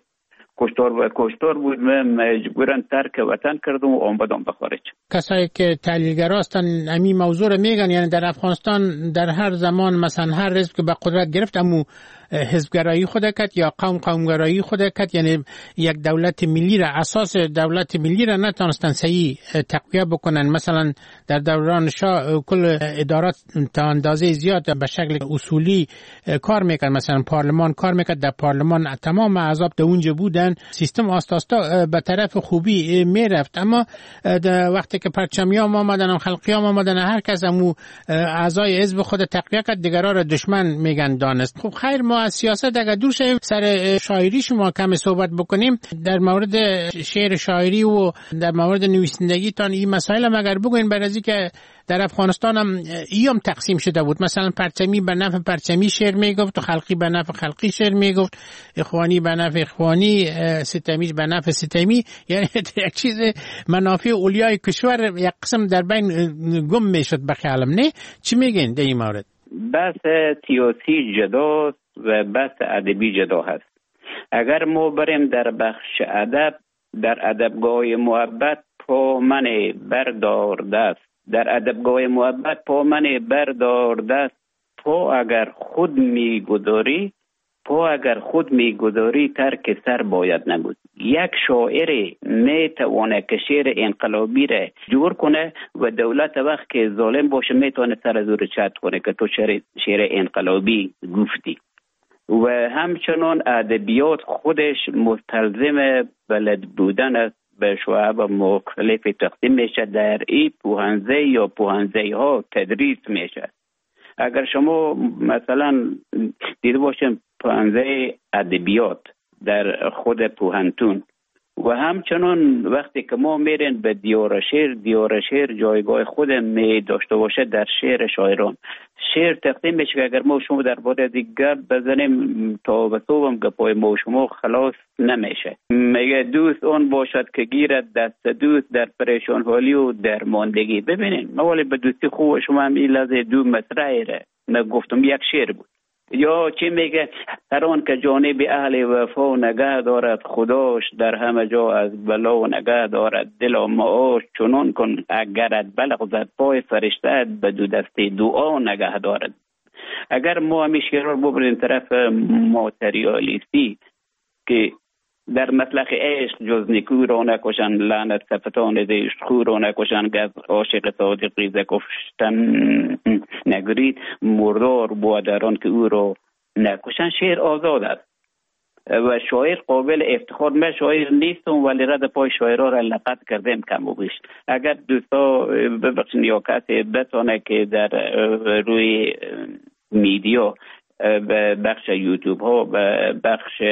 کشتار بود، من مجبورن ترک وطن کردم و آمدم به خارج. کسایی که تحلیلگرا هستن همین موضوع رو میگن، یعنی در افغانستان در هر زمان مثلا هر حزب که به قدرت گرفت امو حزبگرایی خود کرد یا قومگرایی خود کرد، یعنی یک دولت ملی را، اساس دولت ملی را نتونستن صحیح تقویه بکنن. مثلا در دوران شاه کل ادارات تا اندازه زیاد به شکل اصولی کار میکرد، مثلا پارلمان کار میکرد، در پارلمان تمام اعضا در اونجا بودن، سیستم آستاستا به طرف خوبی میرفت. اما وقتی که پرچمیام آمدن و خلقیام آمدن، هر کس امو اعضای حزب خود تقویه کرد، دیگران را دشمن میگن دانست. خب خیر، ما از سیاست اگر دور شیم سر شاعری شما کم صحبت بکنیم. در مورد شعر شاعری و در مورد نویسندگی تان این مسائل هم اگر بگوین، برای که در افغانستان هم ایام تقسیم شده بود، مثلا پرچمی به نفع پرچمی شعر میگفت و خلقی به نفع خلقی شعر میگفت، اخوانی به نفع اخوانی، ستمی به نفع ستمی، یعنی یک چیز منافع اولیای کشور یک قسم در بین گم میشد به خیالم. نه چی میگین در این مورد؟ بحث سیاسی جدا و بحث ادبی جدا هست. اگر ما بریم در بخش ادب، در ادبگاه محبت پا من بردار دست، در ادبگاه محبت پا من بردار دست، پا اگر خود میگذاری ترک سر باید نبود. یک شاعر میتونه که شعر انقلابی را جور کنه و دولت وقت که ظالم باشه میتونه سر از او چت کنه که تو شعر انقلابی گفتی. و همچنان ادبیات خودش مستلزم بلد بودن است، به شعب مختلف تقسیم میشه، در این پوهنزه یا پوهنزه ها تدریس میشه. اگر شما مثلا دیده باشیم پوهنزه ادبیات در خود پوهنتون و همچنان وقتی که ما میرین به دیار شعر جایگاه خود می داشته باشه در شعر شاعران. شعر تقسیم میشه که اگر ما شما در باره دیگر بزنیم تا به صبحم گپای ما شما خلاص نمیشه. میگه دوست اون باشد که گیرد دست دوست در پریشان حالی و در ماندگی. ببینین اولی به دوستی خوب شما هم این لحظه دو مصرعی را من گفتم یک شعر بود. یا چی میگه هر آن که جانب اهل وفا نگه دارد خداش، در همه جا از بلا نگه دارد دل معاش، چنان کن اگرت بلغزد پای فرشته به دو دسته دعا نگه دارد. اگر ما همیشه رو ببریم طرف ماتریالیستی که در مطلق عشق جز نیکو را نکشن، لعنت صفتان زشت خو را نکشن، گز عاشق صادقی ز کشتن نگرید، مردار بودران که او را نکشن. شعر آزاد است و شاعر قابل افتخار. من شاعر نیستم ولی رد پای شاعرها را لقد کردم کم و بیش. اگر دوستا ببخشید یا کسی بتونه که در روی میدیا به بخش یوتیوب ها، به بخش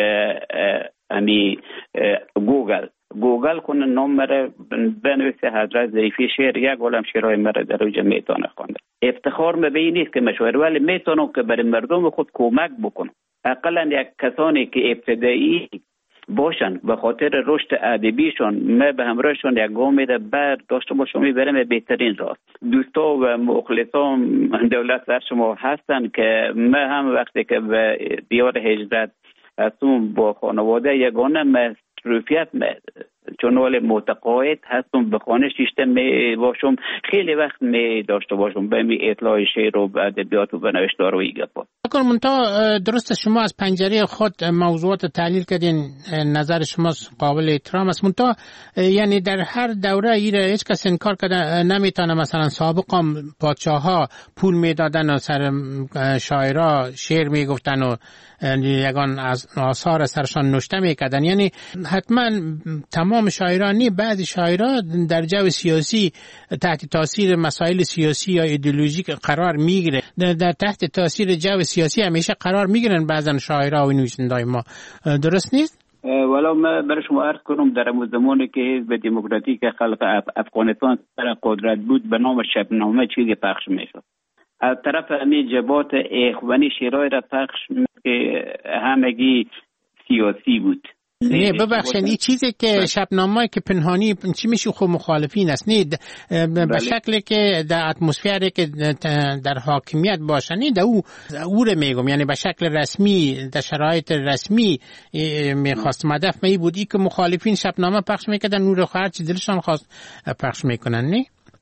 گوگل کنه نام مره بنویسه حضرت ظریفی شعر، یک عالم شعرهای مره در اوجه میتونه خونده. افتخار به این نیست که مشاعر، ولی میتونم که برای مردم خود کمک بکنم. اقلا یک کسانی که ابتدایی باشن به خاطر رشد ادبیشون، من به همراهشون یک گام میده بعد داشته باشم میبرم به بهترین راه. دوستا و مخلصان دولت در شما هستن که من هم وقتی که به دیار هجرت هستم با خانواده یگانه مصروفیت چون ولی متقاعد هستم به خانه شیشته می باشم، خیلی وقت می داشته باشم به می اطلاع شعر و ادبیات و نوشتار و ایگپا. منتها درست شما از پنجره خود موضوعات تحلیل کردین، نظر شما قابل احترام است، منتها یعنی در هر دوره ایره هیچ کس انکار کرده نمیتونه مثلا سابقا پادشاه ها پول میدادن و سر شاعرها شعر میگفتن و یگان از آثار سرشان نوشته میکردن. یعنی حتما تمام شاعرانی، بعضی شاعرها در جو سیاسی تحت تاثیر مسائل سیاسی یا ایدئولوژیک قرار میگیره، در تحت تاثیر جو سیاسی همیشه قرار میگیرن بعضن شاعرها و نویسنده‌های ما، درست نیست؟ ولو ما برای شما عرض کنم در زمانی که حزب دموکراتیک خلق افغانستان سر قدرت بود به نام شبنامه چیزی پخش میشد. از طرف همین جبهات اخوانی شعرهای را پخش که همگی سیاسی بود. نه ببخشید این چیزی که شبنامه که پنهانی چی میشه خود مخالفین است، نه به شکلی که در اتمسفری که در حاکمیت باشه، نه در او رو میگم، یعنی به شکل رسمی در شرایط رسمی میخواست مدف می بود ای که مخالفین شبنامه پخش میکردن اون رو هر چی دلشان خواست پخش میکنن. نه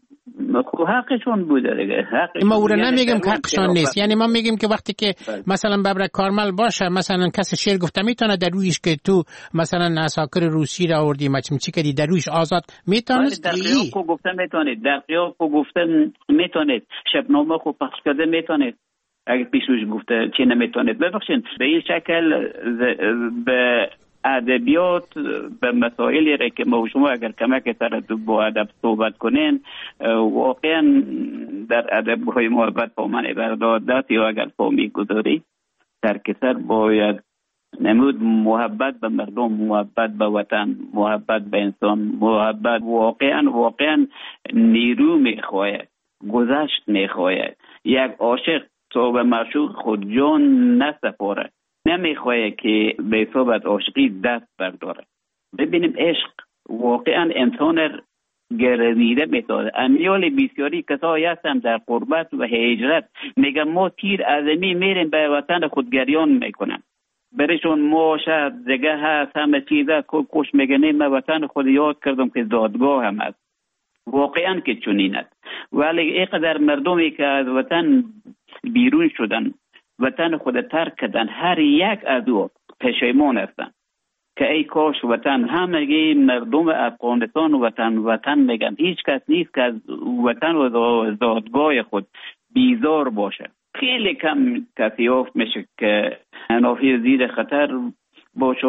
حقشون بوده دیگه. ما او رو نمیگیم که حقشون نیست، یعنی ما میگیم که وقتی که مثلا ببرک کارمل باشه، مثلا کسی شعر گفته میتونه در رویش که تو مثلا عساکر روسی را آوردی مچم چی کردی در رویش آزاد میتونه. در قیام کو گفته میتونید، در قیام کو گفته میتونید، شبنامه خو پخش کرده میتونید، اگه پیشوش گفته چی نمیتونید. ببخشید به این شکل به ادبیات به مسائلی را که ما شما اگر کمک سر با ادب صحبت کنین، واقعا در ادب‌های محبت با من بردادت یا اگر پا میگذاری در کسر باید نمود محبت به مردم، محبت به وطن، محبت به انسان، محبت واقعا نیرو میخواهد، گذشت میخواهد. یک عاشق تو به معشوق خود جان نسپاره، نمیخواه که به صحبت عاشقی دست برداره. ببینیم عشق واقعا انسان گرویده میتونه. امیال بسیاری کسایی هستن در قربت و هجرت میگن ما تیر ازمی میریم به وطن خود گریان میکنن، برشون ما شاید دیگه هست همه چیزه کش میگنه من وطن خود یاد کردم که زادگاه هم هست. واقعا که چنین است، ولی اینقدر مردمی که از وطن بیرون شدن، وطن خود ترک کردن، هر یک از او پشیمان هستن که ای کاش وطن، همگی مردم افغانستان وطن میگن، هیچ کس نیست که از وطن و زادگاه خود بیزار باشه. خیلی کم کسی افت میشه که نافی زیر خطر باشه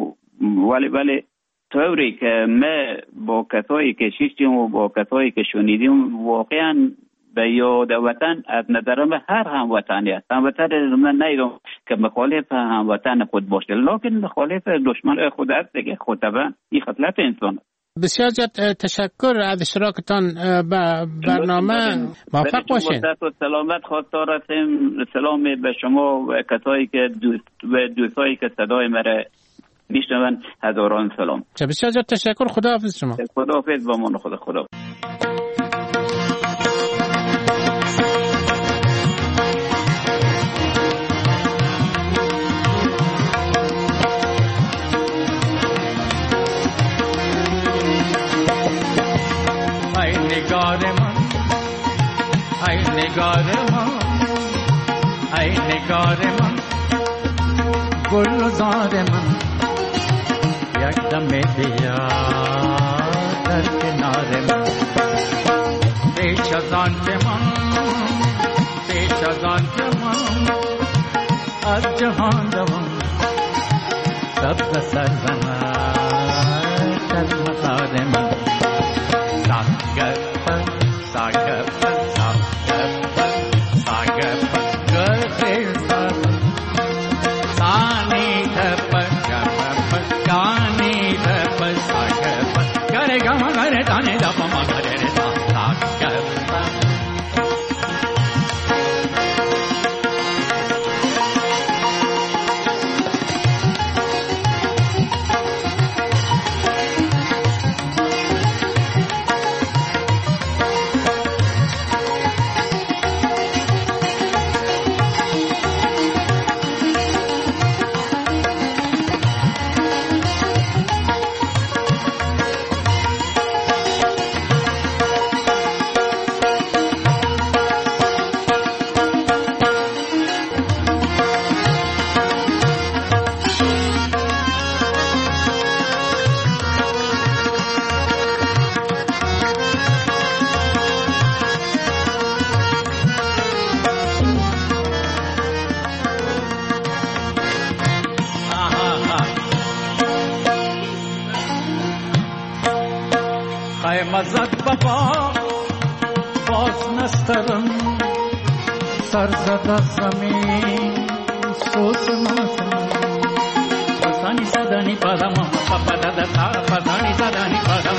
ولی طوری که ما با کسایی که شیشتیم و با کسایی که شنیدیم واقعا به یاد وطن از نظرم هر هموطنی است. هموطن من نیدم که مخالف هموطن خود باشه، لکن مخالف دشمن خود است دیگه. خود طبعا این خصلت انسان. بسیار زیاد تشکر از اشتراکتان به برنامه. موفق باشین. سلامت خواستار هستیم. سلام به شما و کسایی که دوستایی که صدای مرا میشنون، هزاران سلام. بسیار زیاد تشکر. خداحافظ شما. خداحافظ با من. خدا. ای نگار من گلزار من یک دم بیا در کنار من، پیش از آن که من از جهان روم سب سر زنم در مقار من. خیمه زد بابا باز نسترم سر زد زمین سوز نازم پسانی زدنی پدم پپدد تا پسانی زدنی پدم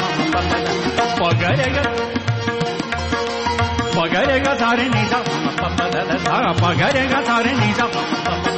پپدد پگرگا ساره نیزا پپدد تا پگرگا ساره نیزا